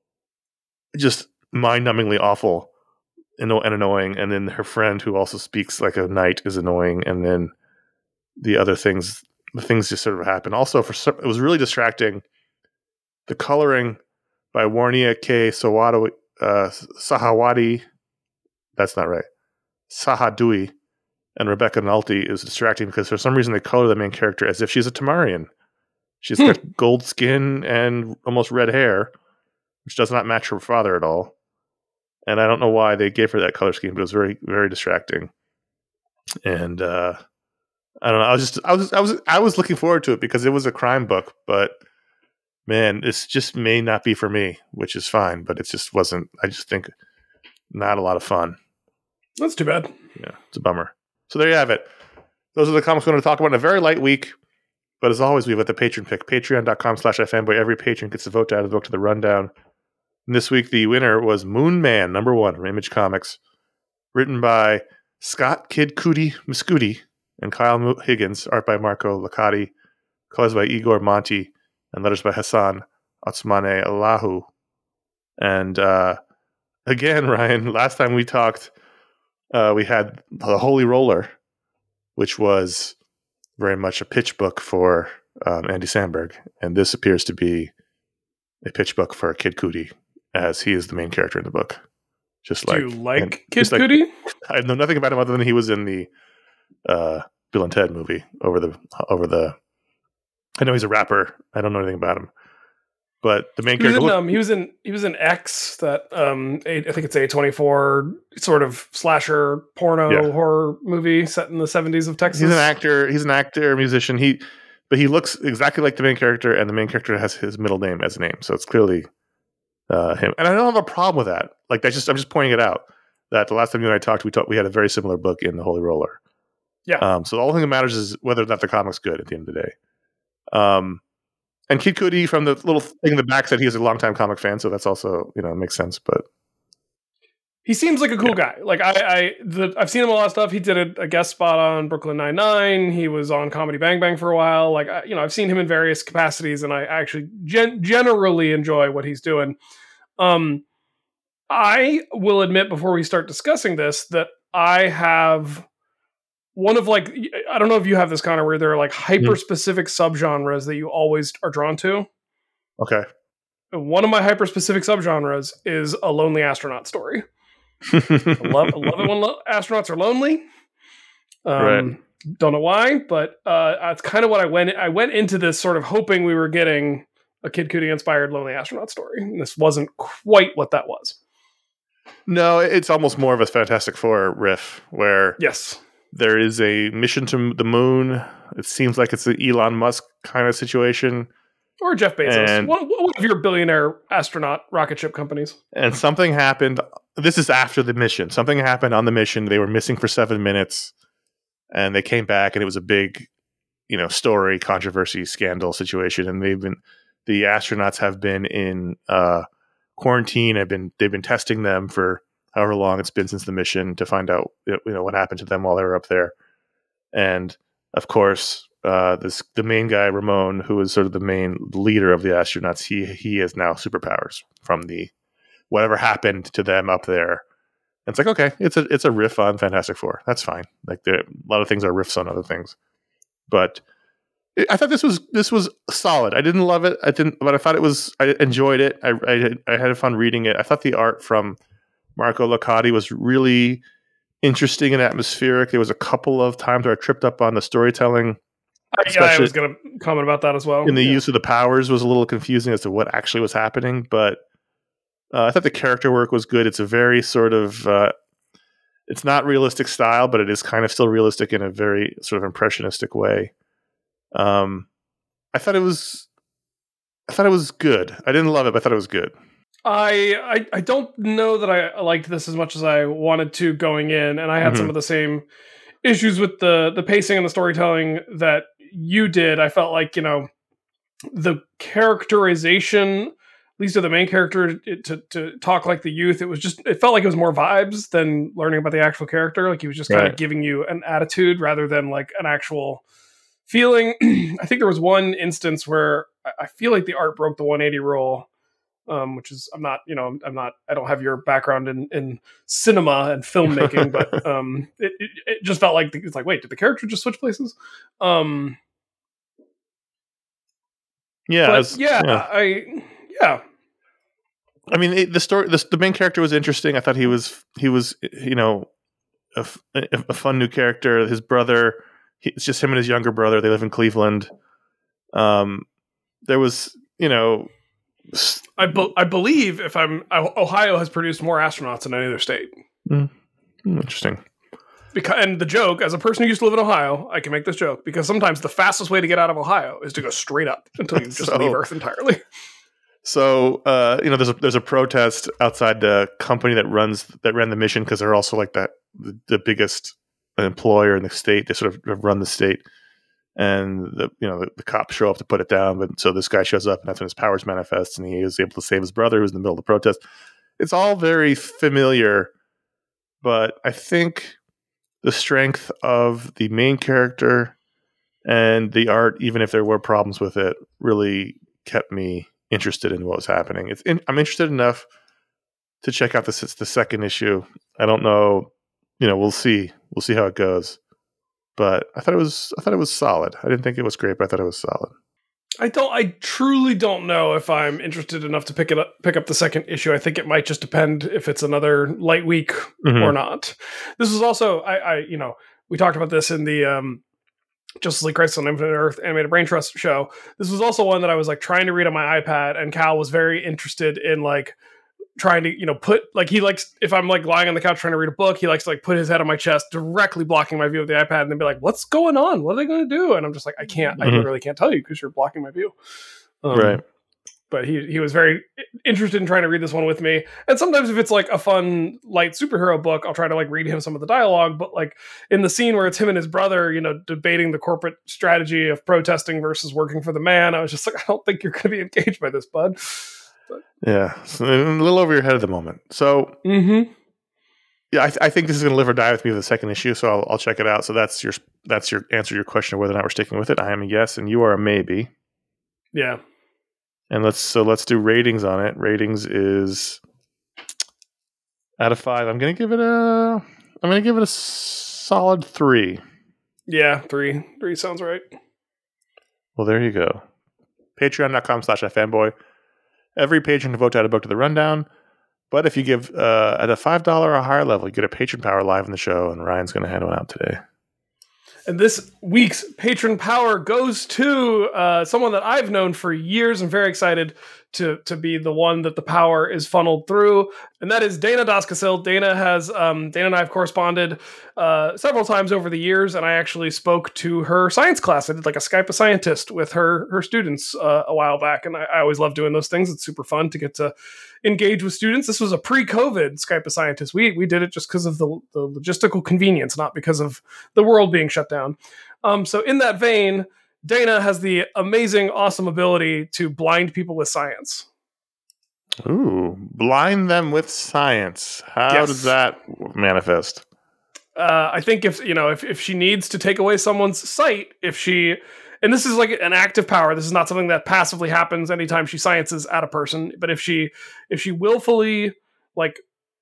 Speaker 1: just mind-numbingly awful and annoying, and then her friend who also speaks like a knight is annoying, and then the things just sort of happen. Also, it was really distracting. The coloring by Warnia K. Sahawati, that's not right, Sahadui, and Rebecca Nolte is distracting because for some reason they color the main character as if she's a Tamarian. She's got gold skin and almost red hair, which does not match her father at all. And I don't know why they gave her that color scheme, but it was very, very distracting. And I don't know. I was looking forward to it because it was a crime book, but man, this just may not be for me, which is fine. But it just wasn't. I just think not a lot of fun.
Speaker 4: That's too bad.
Speaker 1: Yeah, it's a bummer. So there you have it. Those are the comics we're going to talk about in a very light week. But as always, we have the patron pick, patreon.com/ifanboy. Every patron gets a vote to add the book to the rundown. And this week, the winner was Moon Man, #1 from Image Comics, written by Scott Kid Cootie Muscooty and Kyle Higgins, art by Marco Licati, colors by Igor Monti, and letters by Hassan Otsmane Allahu. And again, Ryan, last time we talked, we had The Holy Roller, which was very much a pitch book for Andy Samberg. And this appears to be a pitch book for Kid Cudi, as he is the main character in the book. Do
Speaker 4: you like Kid Cudi?
Speaker 1: I know nothing about him other than he was in the Bill and Ted movie over the. I know he's a rapper. I don't know anything about him, but the main character.
Speaker 4: He was in X, that I think it's A24 sort of slasher porno horror movie set in the 70s of Texas.
Speaker 1: He's an actor, musician. But he looks exactly like the main character, and the main character has his middle name as a name, so it's clearly him. And I don't have a problem with that. Like I'm just pointing it out that the last time you and I talked, we had a very similar book in The Holy Roller.
Speaker 4: Yeah.
Speaker 1: So the only thing that matters is whether or not the comic's good at the end of the day. And Kid Cudi, from the little thing in the back, said he's a longtime comic fan, so that's also makes sense. But
Speaker 4: he seems like a cool guy. Like I've seen him a lot of stuff. He did a guest spot on Brooklyn Nine-Nine. He was on Comedy Bang Bang for a while. Like I've seen him in various capacities, and I actually generally enjoy what he's doing. I will admit before we start discussing this that I have one of, like, I don't know if you have this, Connor, where there are like hyper specific subgenres that you always are drawn to.
Speaker 1: Okay.
Speaker 4: And one of my hyper specific subgenres is a lonely astronaut story. I love it when astronauts are lonely.
Speaker 1: Right.
Speaker 4: Don't know why, but that's kind of what I went into this sort of hoping we were getting a Kid Cudi inspired Lonely Astronaut story. And this wasn't quite what that was.
Speaker 1: No, it's almost more of a Fantastic Four riff where
Speaker 4: Yes.
Speaker 1: there is a mission to the moon. It seems like it's an Elon Musk kind of situation.
Speaker 4: Or Jeff Bezos.
Speaker 1: And-
Speaker 4: One of your billionaire astronaut rocket ship companies.
Speaker 1: And something happened. This is after the mission. Something happened on the mission. They were missing for 7 minutes. And they came back, and it was a big, story, controversy, scandal situation. And the astronauts have been in quarantine. They've been testing them for however long it's been since the mission to find out, what happened to them while they were up there. And of course, the main guy, Ramon, who is sort of the main leader of the astronauts, he has now superpowers from the whatever happened to them up there. And it's like, okay, it's a riff on Fantastic Four. That's fine. Like a lot of things are riffs on other things, but I thought this was solid. I didn't love it. But I thought I enjoyed it. I had fun reading it. I thought the art from Marco Licati was really interesting and atmospheric. There was a couple of times where I tripped up on the storytelling.
Speaker 4: I was going to comment about that as well.
Speaker 1: And the use of the powers was a little confusing as to what actually was happening, but I thought the character work was good. It's a very sort of, it's not realistic style, but it is kind of still realistic in a very sort of impressionistic way. I thought it was good. I didn't love it, but I thought it was good.
Speaker 4: I don't know that I liked this as much as I wanted to going in, and I had some of the same issues with the pacing and the storytelling that you did. I felt like, the characterization, at least of the main character, to talk like the youth, it felt like it was more vibes than learning about the actual character. Like he was just kind of giving you an attitude rather than like an actual feeling. I think there was one instance where I feel like the art broke the 180 rule, which is I don't have your background in cinema and filmmaking, but it just felt like it's like, wait, did the character just switch places?
Speaker 1: Yeah. I mean, the story, the main character was interesting. I thought he was a fun new character. His brother, it's just him and his younger brother. They live in Cleveland. There was,
Speaker 4: I believe Ohio has produced more astronauts than any other state.
Speaker 1: Interesting.
Speaker 4: And the joke, as a person who used to live in Ohio, I can make this joke because sometimes the fastest way to get out of Ohio is to go straight up until you just leave Earth entirely.
Speaker 1: So, there's a protest outside the company that ran the mission because they're also like the biggest employer in the state. They sort of run the state, and the cops show up to put it down. But so this guy shows up, and that's when his powers manifest, and he is able to save his brother who's in the middle of the protest. It's all very familiar, but I think the strength of the main character and the art, even if there were problems with it, really kept me interested in what was happening. I'm interested enough to check out the second issue. I don't know, we'll see how it goes. But I thought it was solid. I didn't think it was great, but I thought it was solid.
Speaker 4: I truly don't know if I'm interested enough to pick up the second issue. I think it might just depend if it's another light week or not. This was also, we talked about this in the Justice League Crisis on Infinite Earth Animated Brain Trust show. This was also one that I was like trying to read on my iPad, and Cal was very interested in like trying to, put like, he likes, if I'm like lying on the couch trying to read a book, he likes to like put his head on my chest, directly blocking my view of the iPad, and then be like, what's going on? What are they going to do? And I'm just like, I literally can't tell you because you're blocking my view.
Speaker 1: Right.
Speaker 4: But he was very interested in trying to read this one with me. And sometimes if it's like a fun, light superhero book, I'll try to like read him some of the dialogue. But like in the scene where it's him and his brother, debating the corporate strategy of protesting versus working for the man, I was just like, I don't think you're going to be engaged by this, bud. But,
Speaker 1: yeah, it's a little over your head at the moment. So, yeah, I think this is going to live or die with me with the second issue. So I'll check it out. So that's your answer to your question of whether or not we're sticking with it. I am a yes, and you are a maybe.
Speaker 4: Yeah.
Speaker 1: And let's do ratings on it. Ratings is out of 5. I'm gonna give it a solid 3.
Speaker 4: Yeah, 3. 3 sounds right.
Speaker 1: Well, there you go. Patreon.com/ifanboy. Every patron can vote out a book to the rundown. But if you give at a $5 or higher level, you get a patron power live in the show, and Ryan's going to hand one out today.
Speaker 4: And this week's patron power goes to someone that I've known for years and very excited to be the one that the power is funneled through. And that is Dana Doskasil. Dana and I have corresponded several times over the years. And I actually spoke to her science class. I did like a Skype a Scientist with her students a while back. And I always love doing those things. It's super fun to get to engage with students. This was a pre-COVID Skype a Scientist. We did it just because of the logistical convenience, not because of the world being shut down. So in that vein, Dana has the amazing, awesome ability to blind people with science.
Speaker 1: Ooh, blind them with science. How does that manifest?
Speaker 4: I think if she needs to take away someone's sight, and this is like an active power. This is not something that passively happens anytime she sciences at a person. But if she willfully like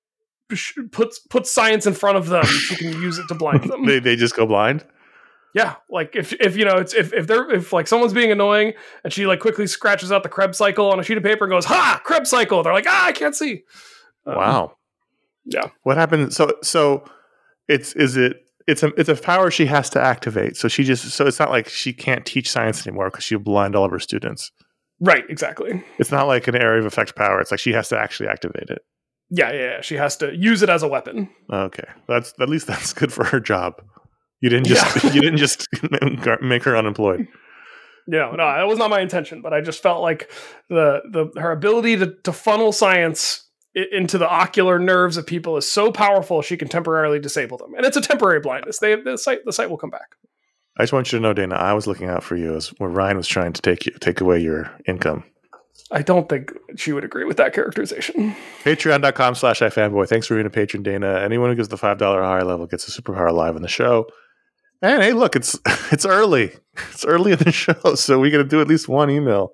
Speaker 4: puts science in front of them, she can use it to blind them.
Speaker 1: they just go blind.
Speaker 4: Yeah, like if like someone's being annoying and she like quickly scratches out the Krebs cycle on a sheet of paper and goes, "Ha, Krebs cycle." They're like, "I can't see."
Speaker 1: Wow.
Speaker 4: Yeah.
Speaker 1: What happened? So it's a power she has to activate. So it's not like she can't teach science anymore because she'll blind all of her students.
Speaker 4: Right. Exactly.
Speaker 1: It's not like an area of effect power. It's like she has to actually activate it.
Speaker 4: Yeah. She has to use it as a weapon.
Speaker 1: Okay, at least that's good for her job. You didn't just make her unemployed.
Speaker 4: No, that was not my intention. But I just felt like her ability to funnel science into the ocular nerves of people is so powerful. She can temporarily disable them, and it's a temporary blindness. The sight will come back.
Speaker 1: I just want you to know, Dana, I was looking out for you as when Ryan was trying to take away your income.
Speaker 4: I don't think she would agree with that characterization.
Speaker 1: Patreon.com/ifanboy. Thanks for being a patron, Dana. Anyone who gives the $5 higher level gets a superpower live on the show. And hey, look, it's early. It's early in the show, so we got to do at least one email.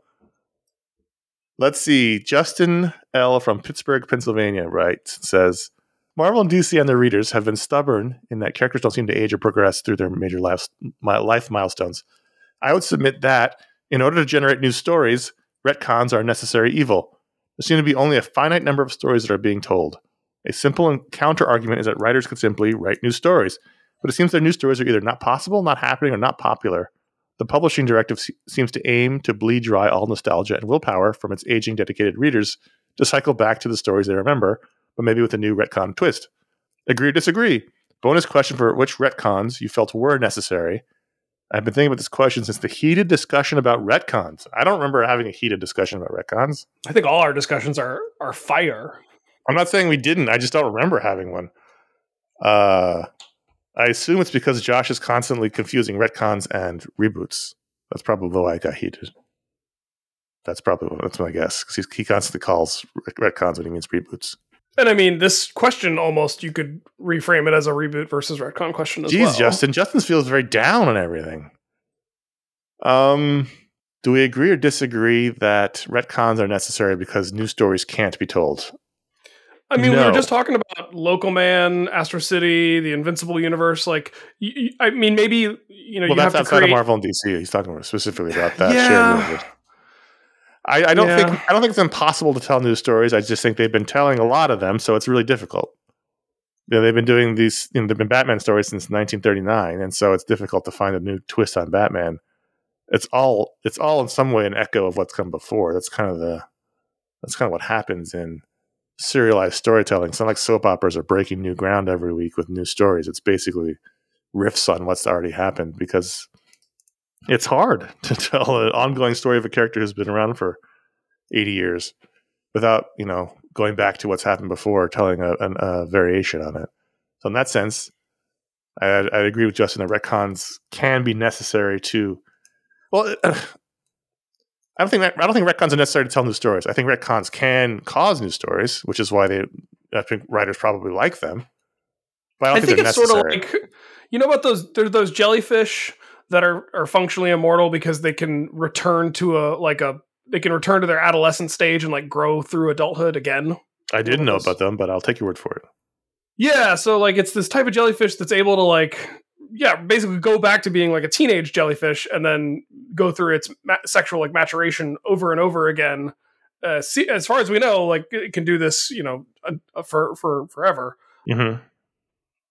Speaker 1: Let's see. Justin L. from Pittsburgh, Pennsylvania, says, Marvel and DC and their readers have been stubborn in that characters don't seem to age or progress through their major life milestones. I would submit that, in order to generate new stories, retcons are a necessary evil. There seem to be only a finite number of stories that are being told. A simple and counter argument is that writers could simply write new stories. But it seems their new stories are either not possible, not happening, or not popular. The publishing directive seems to aim to bleed dry all nostalgia and willpower from its aging dedicated readers to cycle back to the stories they remember, but maybe with a new retcon twist. Agree or disagree? Bonus question for which retcons you felt were necessary. I've been thinking about this question since the heated discussion about retcons. I don't remember having a heated discussion about retcons.
Speaker 4: I think all our discussions are fire.
Speaker 1: I'm not saying we didn't. I just don't remember having one. I assume it's because Josh is constantly confusing retcons and reboots. That's probably why I got heated. That's my guess, because he constantly calls retcons when he means reboots.
Speaker 4: And I mean, this question almost, you could reframe it as a reboot versus retcon question as well.
Speaker 1: Jeez, Justin. Justin feels very down on everything. Do we agree or disagree that retcons are necessary because new stories can't be told?
Speaker 4: I mean,
Speaker 1: No.
Speaker 4: We were just talking about Local Man, Astro City, the Invincible Universe. Like, I mean, maybe you
Speaker 1: Well,
Speaker 4: have
Speaker 1: that's
Speaker 4: to
Speaker 1: outside
Speaker 4: create
Speaker 1: of Marvel and DC. He's talking specifically about that.
Speaker 4: Yeah.
Speaker 1: Shared universe. I don't think it's impossible to tell new stories. I just think they've been telling a lot of them, so it's really difficult. They've been doing these. They've been Batman stories since 1939, and so it's difficult to find a new twist on Batman. It's all in some way an echo of what's come before. That's kind of what happens in serialized storytelling. It's not like soap operas are breaking new ground every week with new stories. It's basically riffs on what's already happened, because it's hard to tell an ongoing story of a character who's been around for 80 years without, going back to what's happened before, telling a variation on it. So in that sense, I agree with Justin that retcons can be necessary to. Well, I don't think retcons are necessary to tell new stories. I think retcons can cause new stories, which is why I think writers probably like them. But I don't think they're
Speaker 4: it's
Speaker 1: necessary.
Speaker 4: sort of like, about those. There's those jellyfish that are functionally immortal because they can return to their adolescent stage and like grow through adulthood again.
Speaker 1: I didn't know about them, but I'll take your word for it.
Speaker 4: Yeah, so like it's this type of jellyfish that's able to basically go back to being like a teenage jellyfish and then go through its sexual maturation over and over again. As far as we know, it can do this, for forever.
Speaker 1: Mm-hmm.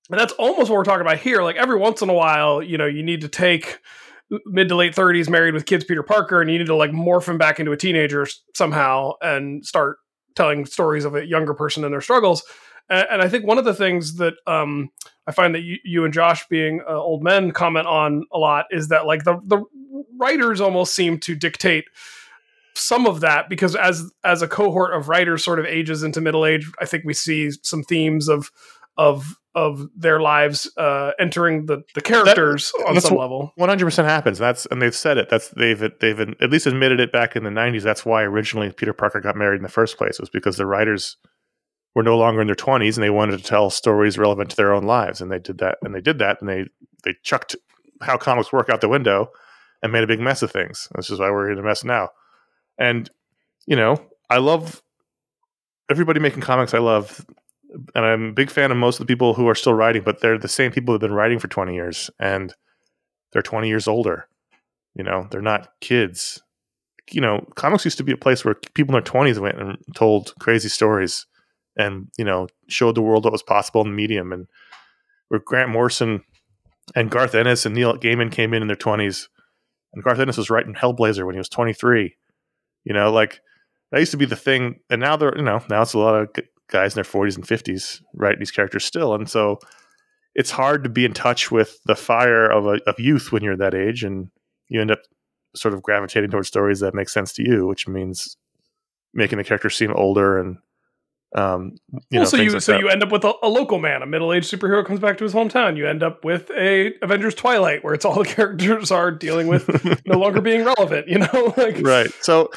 Speaker 4: And that's almost what we're talking about here. Like every once in a while, you need to take mid to late 30s married with kids Peter Parker, and you need to like morph him back into a teenager somehow and start telling stories of a younger person and their struggles. And I think one of the things that I find that you and Josh, being old men, comment on a lot is that like the writers almost seem to dictate some of that, because as a cohort of writers sort of ages into middle age, I think we see some themes of their lives entering the characters on some level.
Speaker 1: 100% happens. And they've said it. They've at least admitted it back in the 90s. That's why originally Peter Parker got married in the first place, was because the writers were no longer in their 20s and they wanted to tell stories relevant to their own lives, and they did that. And they chucked how comics work out the window and made a big mess of things. This is why we're in a mess now. And I love everybody making comics. I love. And I'm a big fan of most of the people who are still writing, but they're the same people who've been writing for 20 years, and they're 20 years older. They're not kids. Comics used to be a place where people in their 20s went and told crazy stories and, showed the world what was possible in the medium. And where Grant Morrison and Garth Ennis and Neil Gaiman came in their 20s, and Garth Ennis was writing Hellblazer when he was 23. Like that used to be the thing. And now now it's a lot of guys in their 40s and 50s write these characters still, and so it's hard to be in touch with the fire of youth when you're that age, and you end up sort of gravitating towards stories that make sense to you, which means making the characters seem older and
Speaker 4: so you end up with a local man, a middle-aged superhero comes back to his hometown. You end up with a Avengers Twilight, where it's all the characters are dealing with no longer being relevant.
Speaker 1: Right. So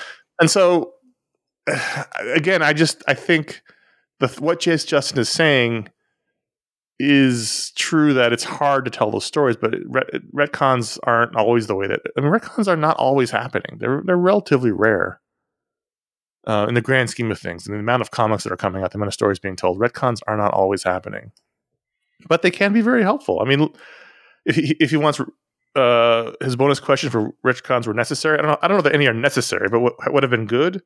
Speaker 1: again, I think. What J.S. Justin is saying is true, that it's hard to tell those stories, but retcons aren't always the way that. Retcons are not always happening. They're relatively rare in the grand scheme of things, and the amount of comics that are coming out, the amount of stories being told. Retcons are not always happening, but they can be very helpful. I mean, if he wants his bonus question for retcons were necessary, I don't know that any are necessary, but what would have been good,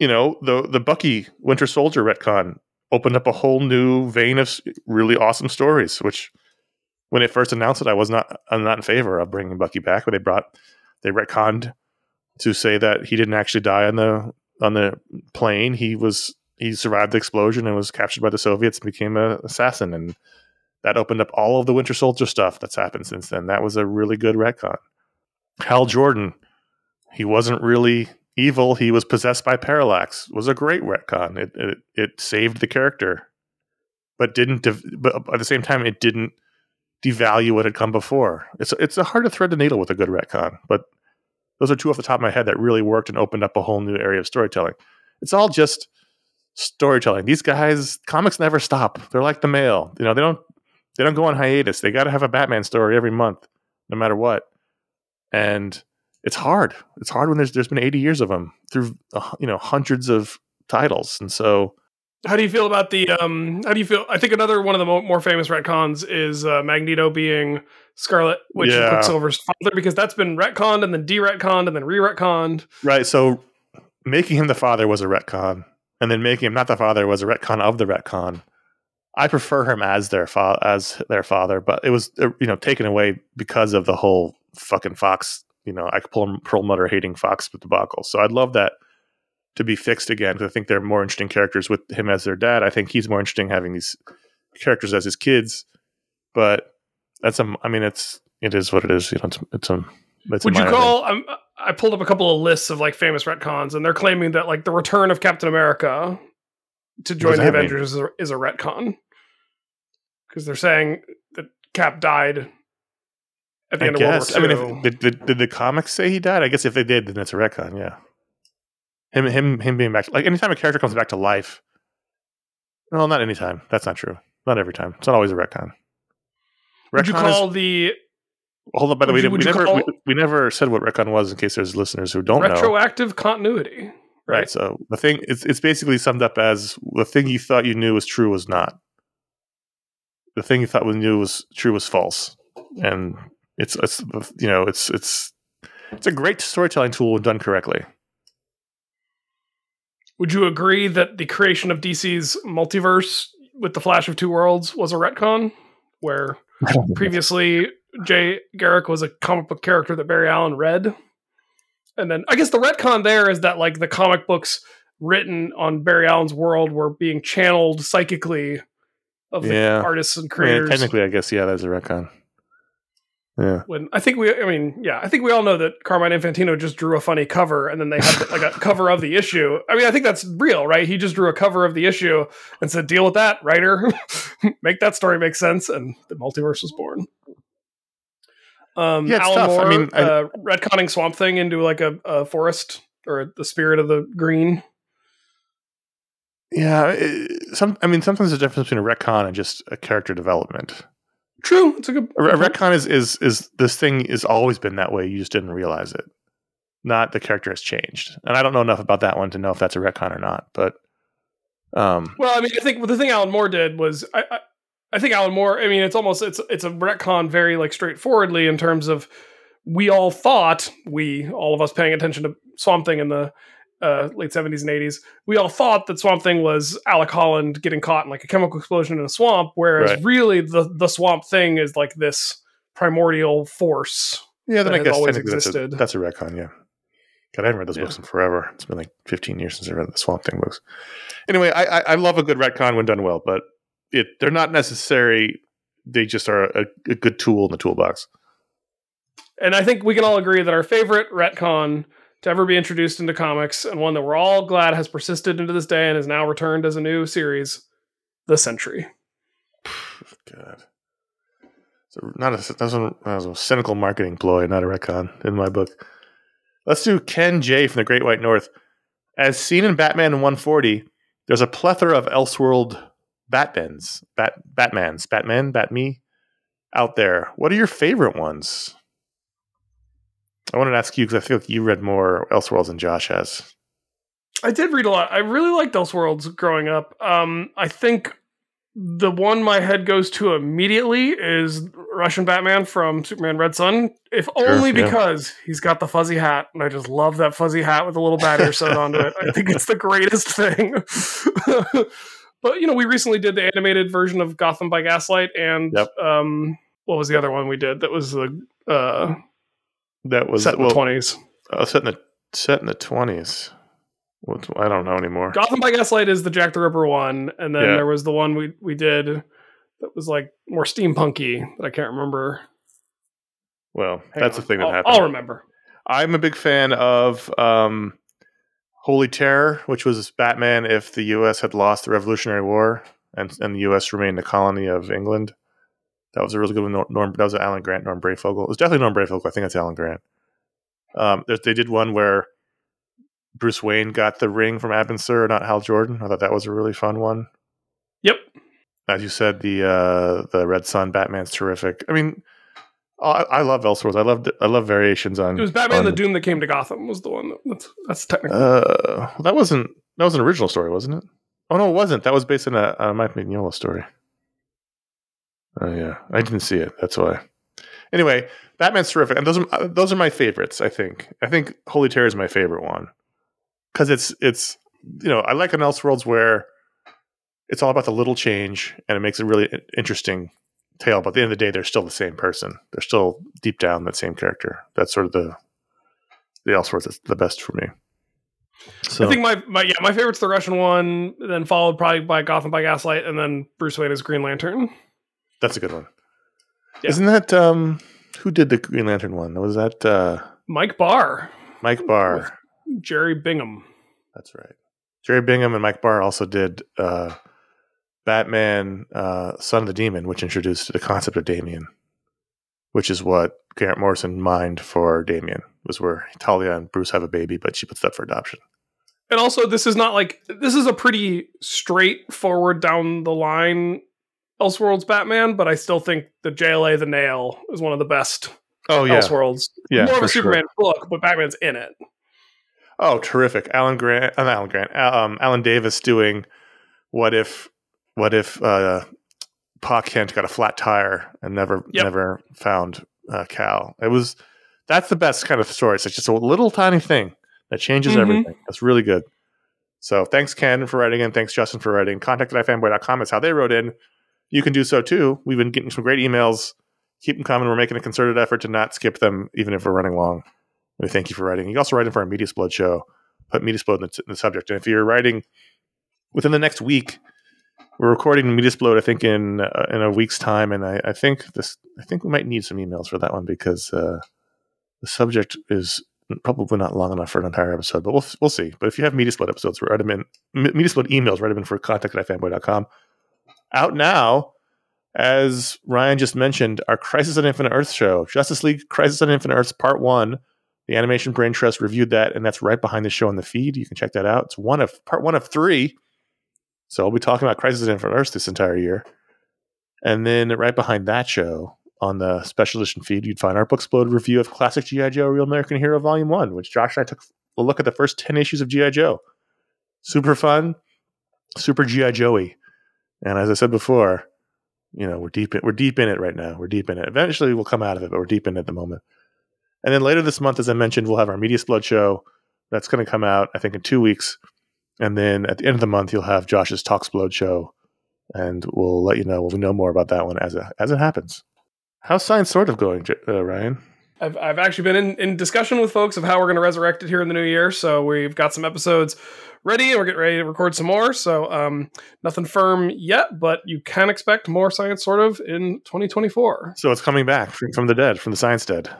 Speaker 1: the Bucky Winter Soldier retcon opened up a whole new vein of really awesome stories, which when it first announced it, I'm not in favor of bringing Bucky back, but they retconned to say that he didn't actually die on the plane. He survived the explosion and was captured by the Soviets and became an assassin. And that opened up all of the Winter Soldier stuff that's happened since then. That was a really good retcon. Hal Jordan, he wasn't really evil, he was possessed by Parallax, was a great retcon. It saved the character, but but at the same time, it didn't devalue what had come before. It's a hard to thread the needle with a good retcon, but those are two off the top of my head that really worked and opened up a whole new area of storytelling. It's all just storytelling. These guys, comics never stop. They're like the mail. They don't go on hiatus. They got to have a Batman story every month, no matter what. And it's hard. It's hard when there's been 80 years of them through hundreds of titles. And so,
Speaker 4: how do you feel about the? How do you feel? I think another one of the more famous retcons is Magneto being Scarlet Witch and Quicksilver's father, because that's been retconned and then de-retconned and then re-retconned.
Speaker 1: Right. So making him the father was a retcon, and then making him not the father was a retcon of the retcon. I prefer him as their father, but it was taken away because of the whole fucking Fox. I could pull Perlmutter hating Fox debacle. So I'd love that to be fixed again, because I think they're more interesting characters with him as their dad. I think he's more interesting having these characters as his kids. But it is what it is.
Speaker 4: Would you call? I pulled up a couple of lists of like famous retcons, and they're claiming that like the return of Captain America to join the Avengers is a retcon, because they're saying that Cap died at the end of World War II.
Speaker 1: Did the comics say he died? I guess if they did, then it's a retcon. Yeah, him being back. Like anytime a character comes back to life. No, not anytime. That's not true. Not every time. It's not always a retcon.
Speaker 4: Would you call the?
Speaker 1: Hold on. By the way, we never said what retcon was, in case there's listeners who don't know.
Speaker 4: Retroactive continuity.
Speaker 1: Right. So the thing it's basically summed up as the thing you thought you knew was true was not. The thing you thought was true was false, and it's a great storytelling tool when done correctly.
Speaker 4: Would you agree that the creation of DC's multiverse with the Flash of Two Worlds was a retcon? where previously Jay Garrick was a comic book character that Barry Allen read. And then I guess the retcon there is that like the comic books written on Barry Allen's world were being channeled psychically of the artists and creators.
Speaker 1: Technically, I guess, that's a retcon. Yeah.
Speaker 4: When I think we all know that Carmine Infantino just drew a funny cover and then they had like a cover of the issue. I mean, I think that's real, right? He just drew a cover of the issue and said, deal with that, writer. Make that story make sense. And the multiverse was born.
Speaker 1: It's
Speaker 4: Alan
Speaker 1: tough.
Speaker 4: Moore,
Speaker 1: I mean,
Speaker 4: retconning Swamp Thing into like a forest or the spirit of the green.
Speaker 1: Yeah. Sometimes there's a difference between a retcon and just a character development.
Speaker 4: True. It's a good.
Speaker 1: A retcon is this thing has always been that way. You just didn't realize it. Not the character has changed. And I don't know enough about that one to know if that's a retcon or not. But
Speaker 4: well, I mean, I think the thing Alan Moore did was I think Alan Moore. I mean, it's a retcon very like straightforwardly in terms of we all thought all of us paying attention to Swamp Thing in the late 70s and 80s, we all thought that Swamp Thing was Alec Holland getting caught in like a chemical explosion in a swamp, whereas really the Swamp Thing is like this primordial force.
Speaker 1: Yeah, then I guess
Speaker 4: always existed.
Speaker 1: That's a retcon, yeah. God, I haven't read those books in forever. It's been like 15 years since I read the Swamp Thing books. Anyway, I love a good retcon when done well, but they're not necessary. They just are a good tool in the toolbox.
Speaker 4: And I think we can all agree that our favorite retcon to ever be introduced into comics, and one that we're all glad has persisted into this day and is now returned as a new series, The Sentry.
Speaker 1: God. So that was a cynical marketing ploy, not a retcon in my book. Let's do Ken J. from the Great White North. As seen in Batman 140, there's a plethora of Elseworld Batman, Batme out there. What are your favorite ones? I wanted to ask you because I feel like you read more Elseworlds than Josh has.
Speaker 4: I did read a lot. I really liked Elseworlds growing up. I think the one my head goes to immediately is Russian Batman from Superman Red Son, if only because he's got the fuzzy hat, and I just love that fuzzy hat with a little bat ear sewed onto it. I think it's the greatest thing. But, we recently did the animated version of Gotham by Gaslight, and what was the other one we did? That was the...
Speaker 1: That was
Speaker 4: set in the 20s.
Speaker 1: Set in the 20s. I don't know anymore.
Speaker 4: Gotham by Gaslight is the Jack the Ripper one, and then there was the one we did that was like more steampunky that I can't remember.
Speaker 1: Well, that's the thing that happened.
Speaker 4: I'll remember.
Speaker 1: I'm a big fan of Holy Terror, which was Batman if the U.S. had lost the Revolutionary War and the U.S. remained a colony of England. That was a really good one. That was Alan Grant, Norm Brayfogle. It was definitely Norm Brayfogle. I think that's Alan Grant. They did one where Bruce Wayne got the ring from Abin Sur, not Hal Jordan. I thought that was a really fun one.
Speaker 4: Yep.
Speaker 1: As you said, the Red Son Batman's terrific. I mean, I love Elseworlds. I love variations on.
Speaker 4: It was Batman the Doom that came to Gotham was the one that's technically.
Speaker 1: That was an original story, wasn't it? Oh no, it wasn't. That was based on a Mike Mignola story. Oh yeah, I didn't see it. That's why. Anyway, Batman's terrific, and those are my favorites. I think Holy Terror is my favorite one because it's I like an Elseworlds where it's all about the little change and it makes a really interesting tale. But at the end of the day, they're still the same person. They're still deep down that same character. That's sort of the Elseworlds that's the best for me. So,
Speaker 4: I think my favorite's the Russian one, then followed probably by Gotham by Gaslight, and then Bruce Wayne as Green Lantern.
Speaker 1: That's a good one. Yeah. Isn't that who did the Green Lantern one? Was that
Speaker 4: Mike Barr?
Speaker 1: Mike Barr.
Speaker 4: With Jerry Bingham.
Speaker 1: That's right. Jerry Bingham and Mike Barr also did Batman Son of the Demon, which introduced the concept of Damian, which is what Grant Morrison mined for Damian, was where Talia and Bruce have a baby, but she puts that for adoption.
Speaker 4: And also, this is a pretty straightforward down the line Elseworlds Batman, but I still think the JLA The Nail is one of the best Elseworlds.
Speaker 1: Yeah,
Speaker 4: more of a Superman book, but Batman's in it.
Speaker 1: Oh, terrific. Alan Davis doing what if Pa Kent got a flat tire and never found Cal. That's the best kind of story. It's just a little tiny thing that changes everything. That's really good. So thanks, Ken, for writing in. Thanks, Justin, for writing. Contact@ifanboy.com is how they wrote in. you can do so too. We've been getting some great emails. Keep them coming. We're making a concerted effort to not skip them, even if we're running long. We thank you for writing. You can also write in for our Media Splode show. Put Media Splode in the subject. And if you're writing within the next week, we're recording Media Splode, I think, in a week's time. And I think we might need some emails for that one because the subject is probably not long enough for an entire episode. But we'll see. But if you have Media Splode episodes, write them in. Media Splode emails, write them in for contact@ifanboy.com. Out now, as Ryan just mentioned, our Crisis on Infinite Earths show, Justice League Crisis on Infinite Earths Part 1. The Animation Brain Trust reviewed that, and that's right behind the show in the feed. You can check that out. It's part one of 3. So we'll be talking about Crisis on Infinite Earths this entire year. And then right behind that show, on the special edition feed, you'd find our Booksplode review of Classic G.I. Joe Real American Hero Volume 1, which Josh and I took a look at the first 10 issues of G.I. Joe. Super fun, super G.I. Joey. And as I said before, we're deep in it right now. We're deep in it. Eventually we'll come out of it, but we're deep in it at the moment. And then later this month, as I mentioned, we'll have our Media Splode show. That's going to come out, I think, in 2 weeks. And then at the end of the month, you'll have Josh's Talksplode show. And we'll let you know when we know more about that one as it happens. How's Science Sort of going, Ryan?
Speaker 4: I've actually been in discussion with folks of how we're going to resurrect it here in the new year. So we've got some episodes ready, and we're getting ready to record some more. So nothing firm yet, but you can expect more Science Sort of in 2024.
Speaker 1: So it's coming back from the dead, from the science dead.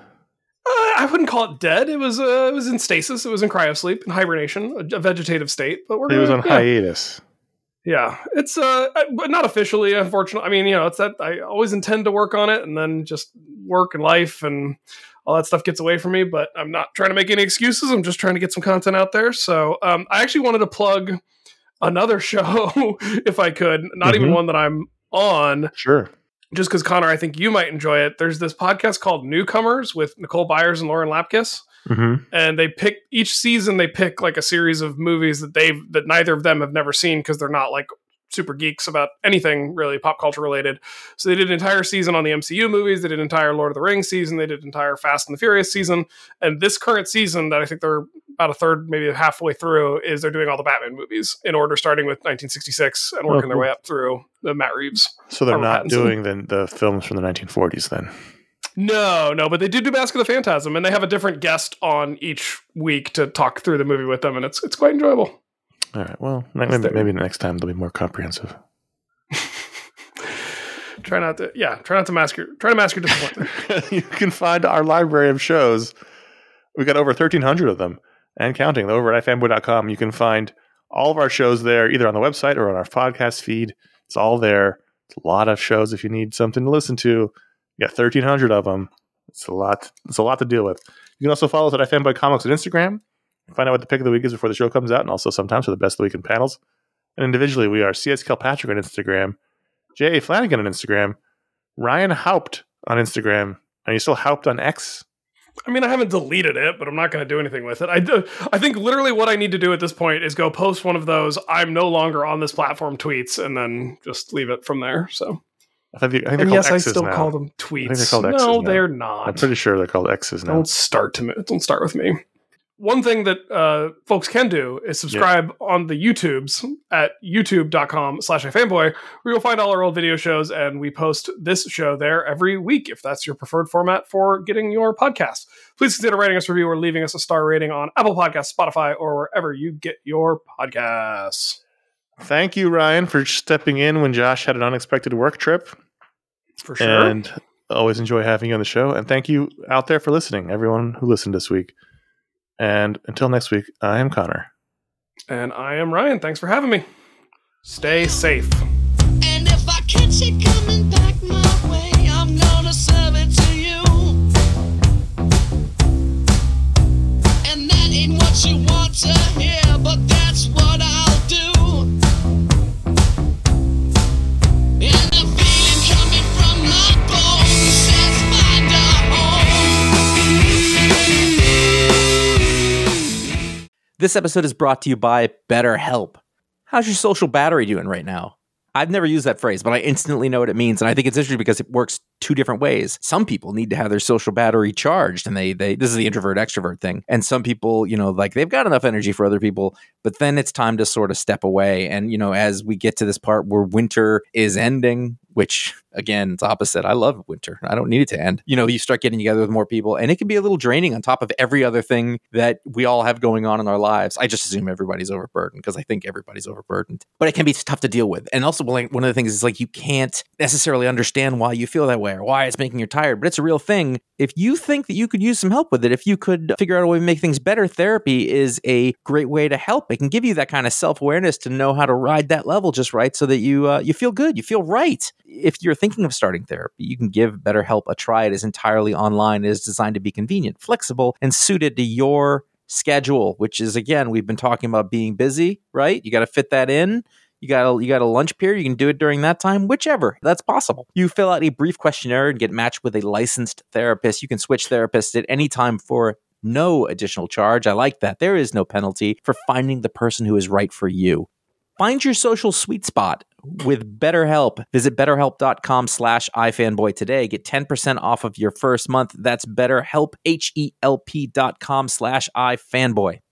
Speaker 4: I wouldn't call it dead. It was in stasis. It was in cryosleep, in hibernation, a vegetative state. But
Speaker 1: it was on hiatus.
Speaker 4: Yeah, it's but not officially, unfortunately. I mean, it's that I always intend to work on it, and then just work and life and all that stuff gets away from me. But I'm not trying to make any excuses. I'm just trying to get some content out there. So I actually wanted to plug another show if I could, not even one that I'm on.
Speaker 1: Sure.
Speaker 4: Just because, Connor, I think you might enjoy it. There's this podcast called Newcomers with Nicole Byers and Lauren Lapkus.
Speaker 1: Mm-hmm.
Speaker 4: And each season they pick like a series of movies that neither of them have never seen because they're not like super geeks about anything really pop culture related. So they did an entire season on the MCU movies. They did an entire Lord of the Rings season. They did an entire Fast and the Furious season. And this current season that I think they're about a third, maybe halfway through, is they're doing all the Batman movies in order, starting with 1966 and working their way up through the Matt Reeves.
Speaker 1: So they're not doing the films from the 1940s then?
Speaker 4: No, but they do Mask of the Phantasm, and they have a different guest on each week to talk through the movie with them, and it's quite enjoyable.
Speaker 1: All right. Well, maybe next time they'll be more comprehensive.
Speaker 4: Try not to mask your disappointment.
Speaker 1: You can find our library of shows. We got over 1,300 of them and counting. Over at ifanboy.com, you can find all of our shows there, either on the website or on our podcast feed. It's all there. It's a lot of shows if you need something to listen to. You got 1,300 of them. It's a lot. It's a lot to deal with. You can also follow us at iFanboy Comics on Instagram. Find out what the pick of the week is before the show comes out, and also sometimes for the best of the week in panels. And individually, we are C.S. Kilpatrick on Instagram, J.A. Flanagan on Instagram, Ryan Haupt on Instagram. Are you still Haupt on X?
Speaker 4: I mean, I haven't deleted it, but I'm not going to do anything with it. I think literally what I need to do at this point is go post one of those "I'm no longer on this platform" tweets, and then just leave it from there. So.
Speaker 1: I think they're called X's
Speaker 4: I still
Speaker 1: now.
Speaker 4: call them tweets.
Speaker 1: I think they're called X's
Speaker 4: no,
Speaker 1: now.
Speaker 4: They're not.
Speaker 1: I'm pretty sure they're called X's now.
Speaker 4: Don't start with me. One thing that folks can do is subscribe on the YouTubes at youtube.com/ifanboy, where you'll find all our old video shows, and we post this show there every week if that's your preferred format for getting your podcast. Please consider writing us a review or leaving us a star rating on Apple Podcasts, Spotify, or wherever you get your podcasts.
Speaker 1: Thank you, Ryan, for stepping in when Josh had an unexpected work trip.
Speaker 4: For sure.
Speaker 1: And always enjoy having you on the show. And thank you out there for listening, everyone who listened this week. And until next week, I am Connor.
Speaker 4: And I am Ryan. Thanks for having me. Stay safe.
Speaker 3: And if I catch it coming back my way, I'm gonna serve it to you. And that ain't what you want to hear, but that's what I'll do. And the feeling coming from my bones says find a home.
Speaker 5: This episode is brought to you by BetterHelp. How's your social battery doing right now? I've never used that phrase, but I instantly know what it means. And I think it's interesting because it works two different ways. Some people need to have their social battery charged, and they this is the introvert extrovert thing. And some people, like they've got enough energy for other people, but then it's time to sort of step away. And, as we get to this part where winter is ending, which again, it's opposite. I love winter. I don't need it to end. You start getting together with more people, and it can be a little draining on top of every other thing that we all have going on in our lives. I just assume everybody's overburdened because I think everybody's overburdened, but it can be tough to deal with. And also, one of the things is like, you can't necessarily understand why you feel that way or why it's making you tired, but it's a real thing. If you think that you could use some help with it, if you could figure out a way to make things better, therapy is a great way to help. It can give you that kind of self-awareness to know how to ride that level just right so that you feel good, you feel right. If you're thinking of starting therapy, you can give BetterHelp a try. It is entirely online. It is designed to be convenient, flexible, and suited to your schedule, which is, again, we've been talking about being busy, right? You got to fit that in. You got a lunch period. You can do it during that time, whichever. That's possible. You fill out a brief questionnaire and get matched with a licensed therapist. You can switch therapists at any time for no additional charge. I like that. There is no penalty for finding the person who is right for you. Find your social sweet spot with BetterHelp. Visit BetterHelp.com/iFanboy today. Get 10% off of your first month. That's BetterHelp, HELP.com/iFanboy.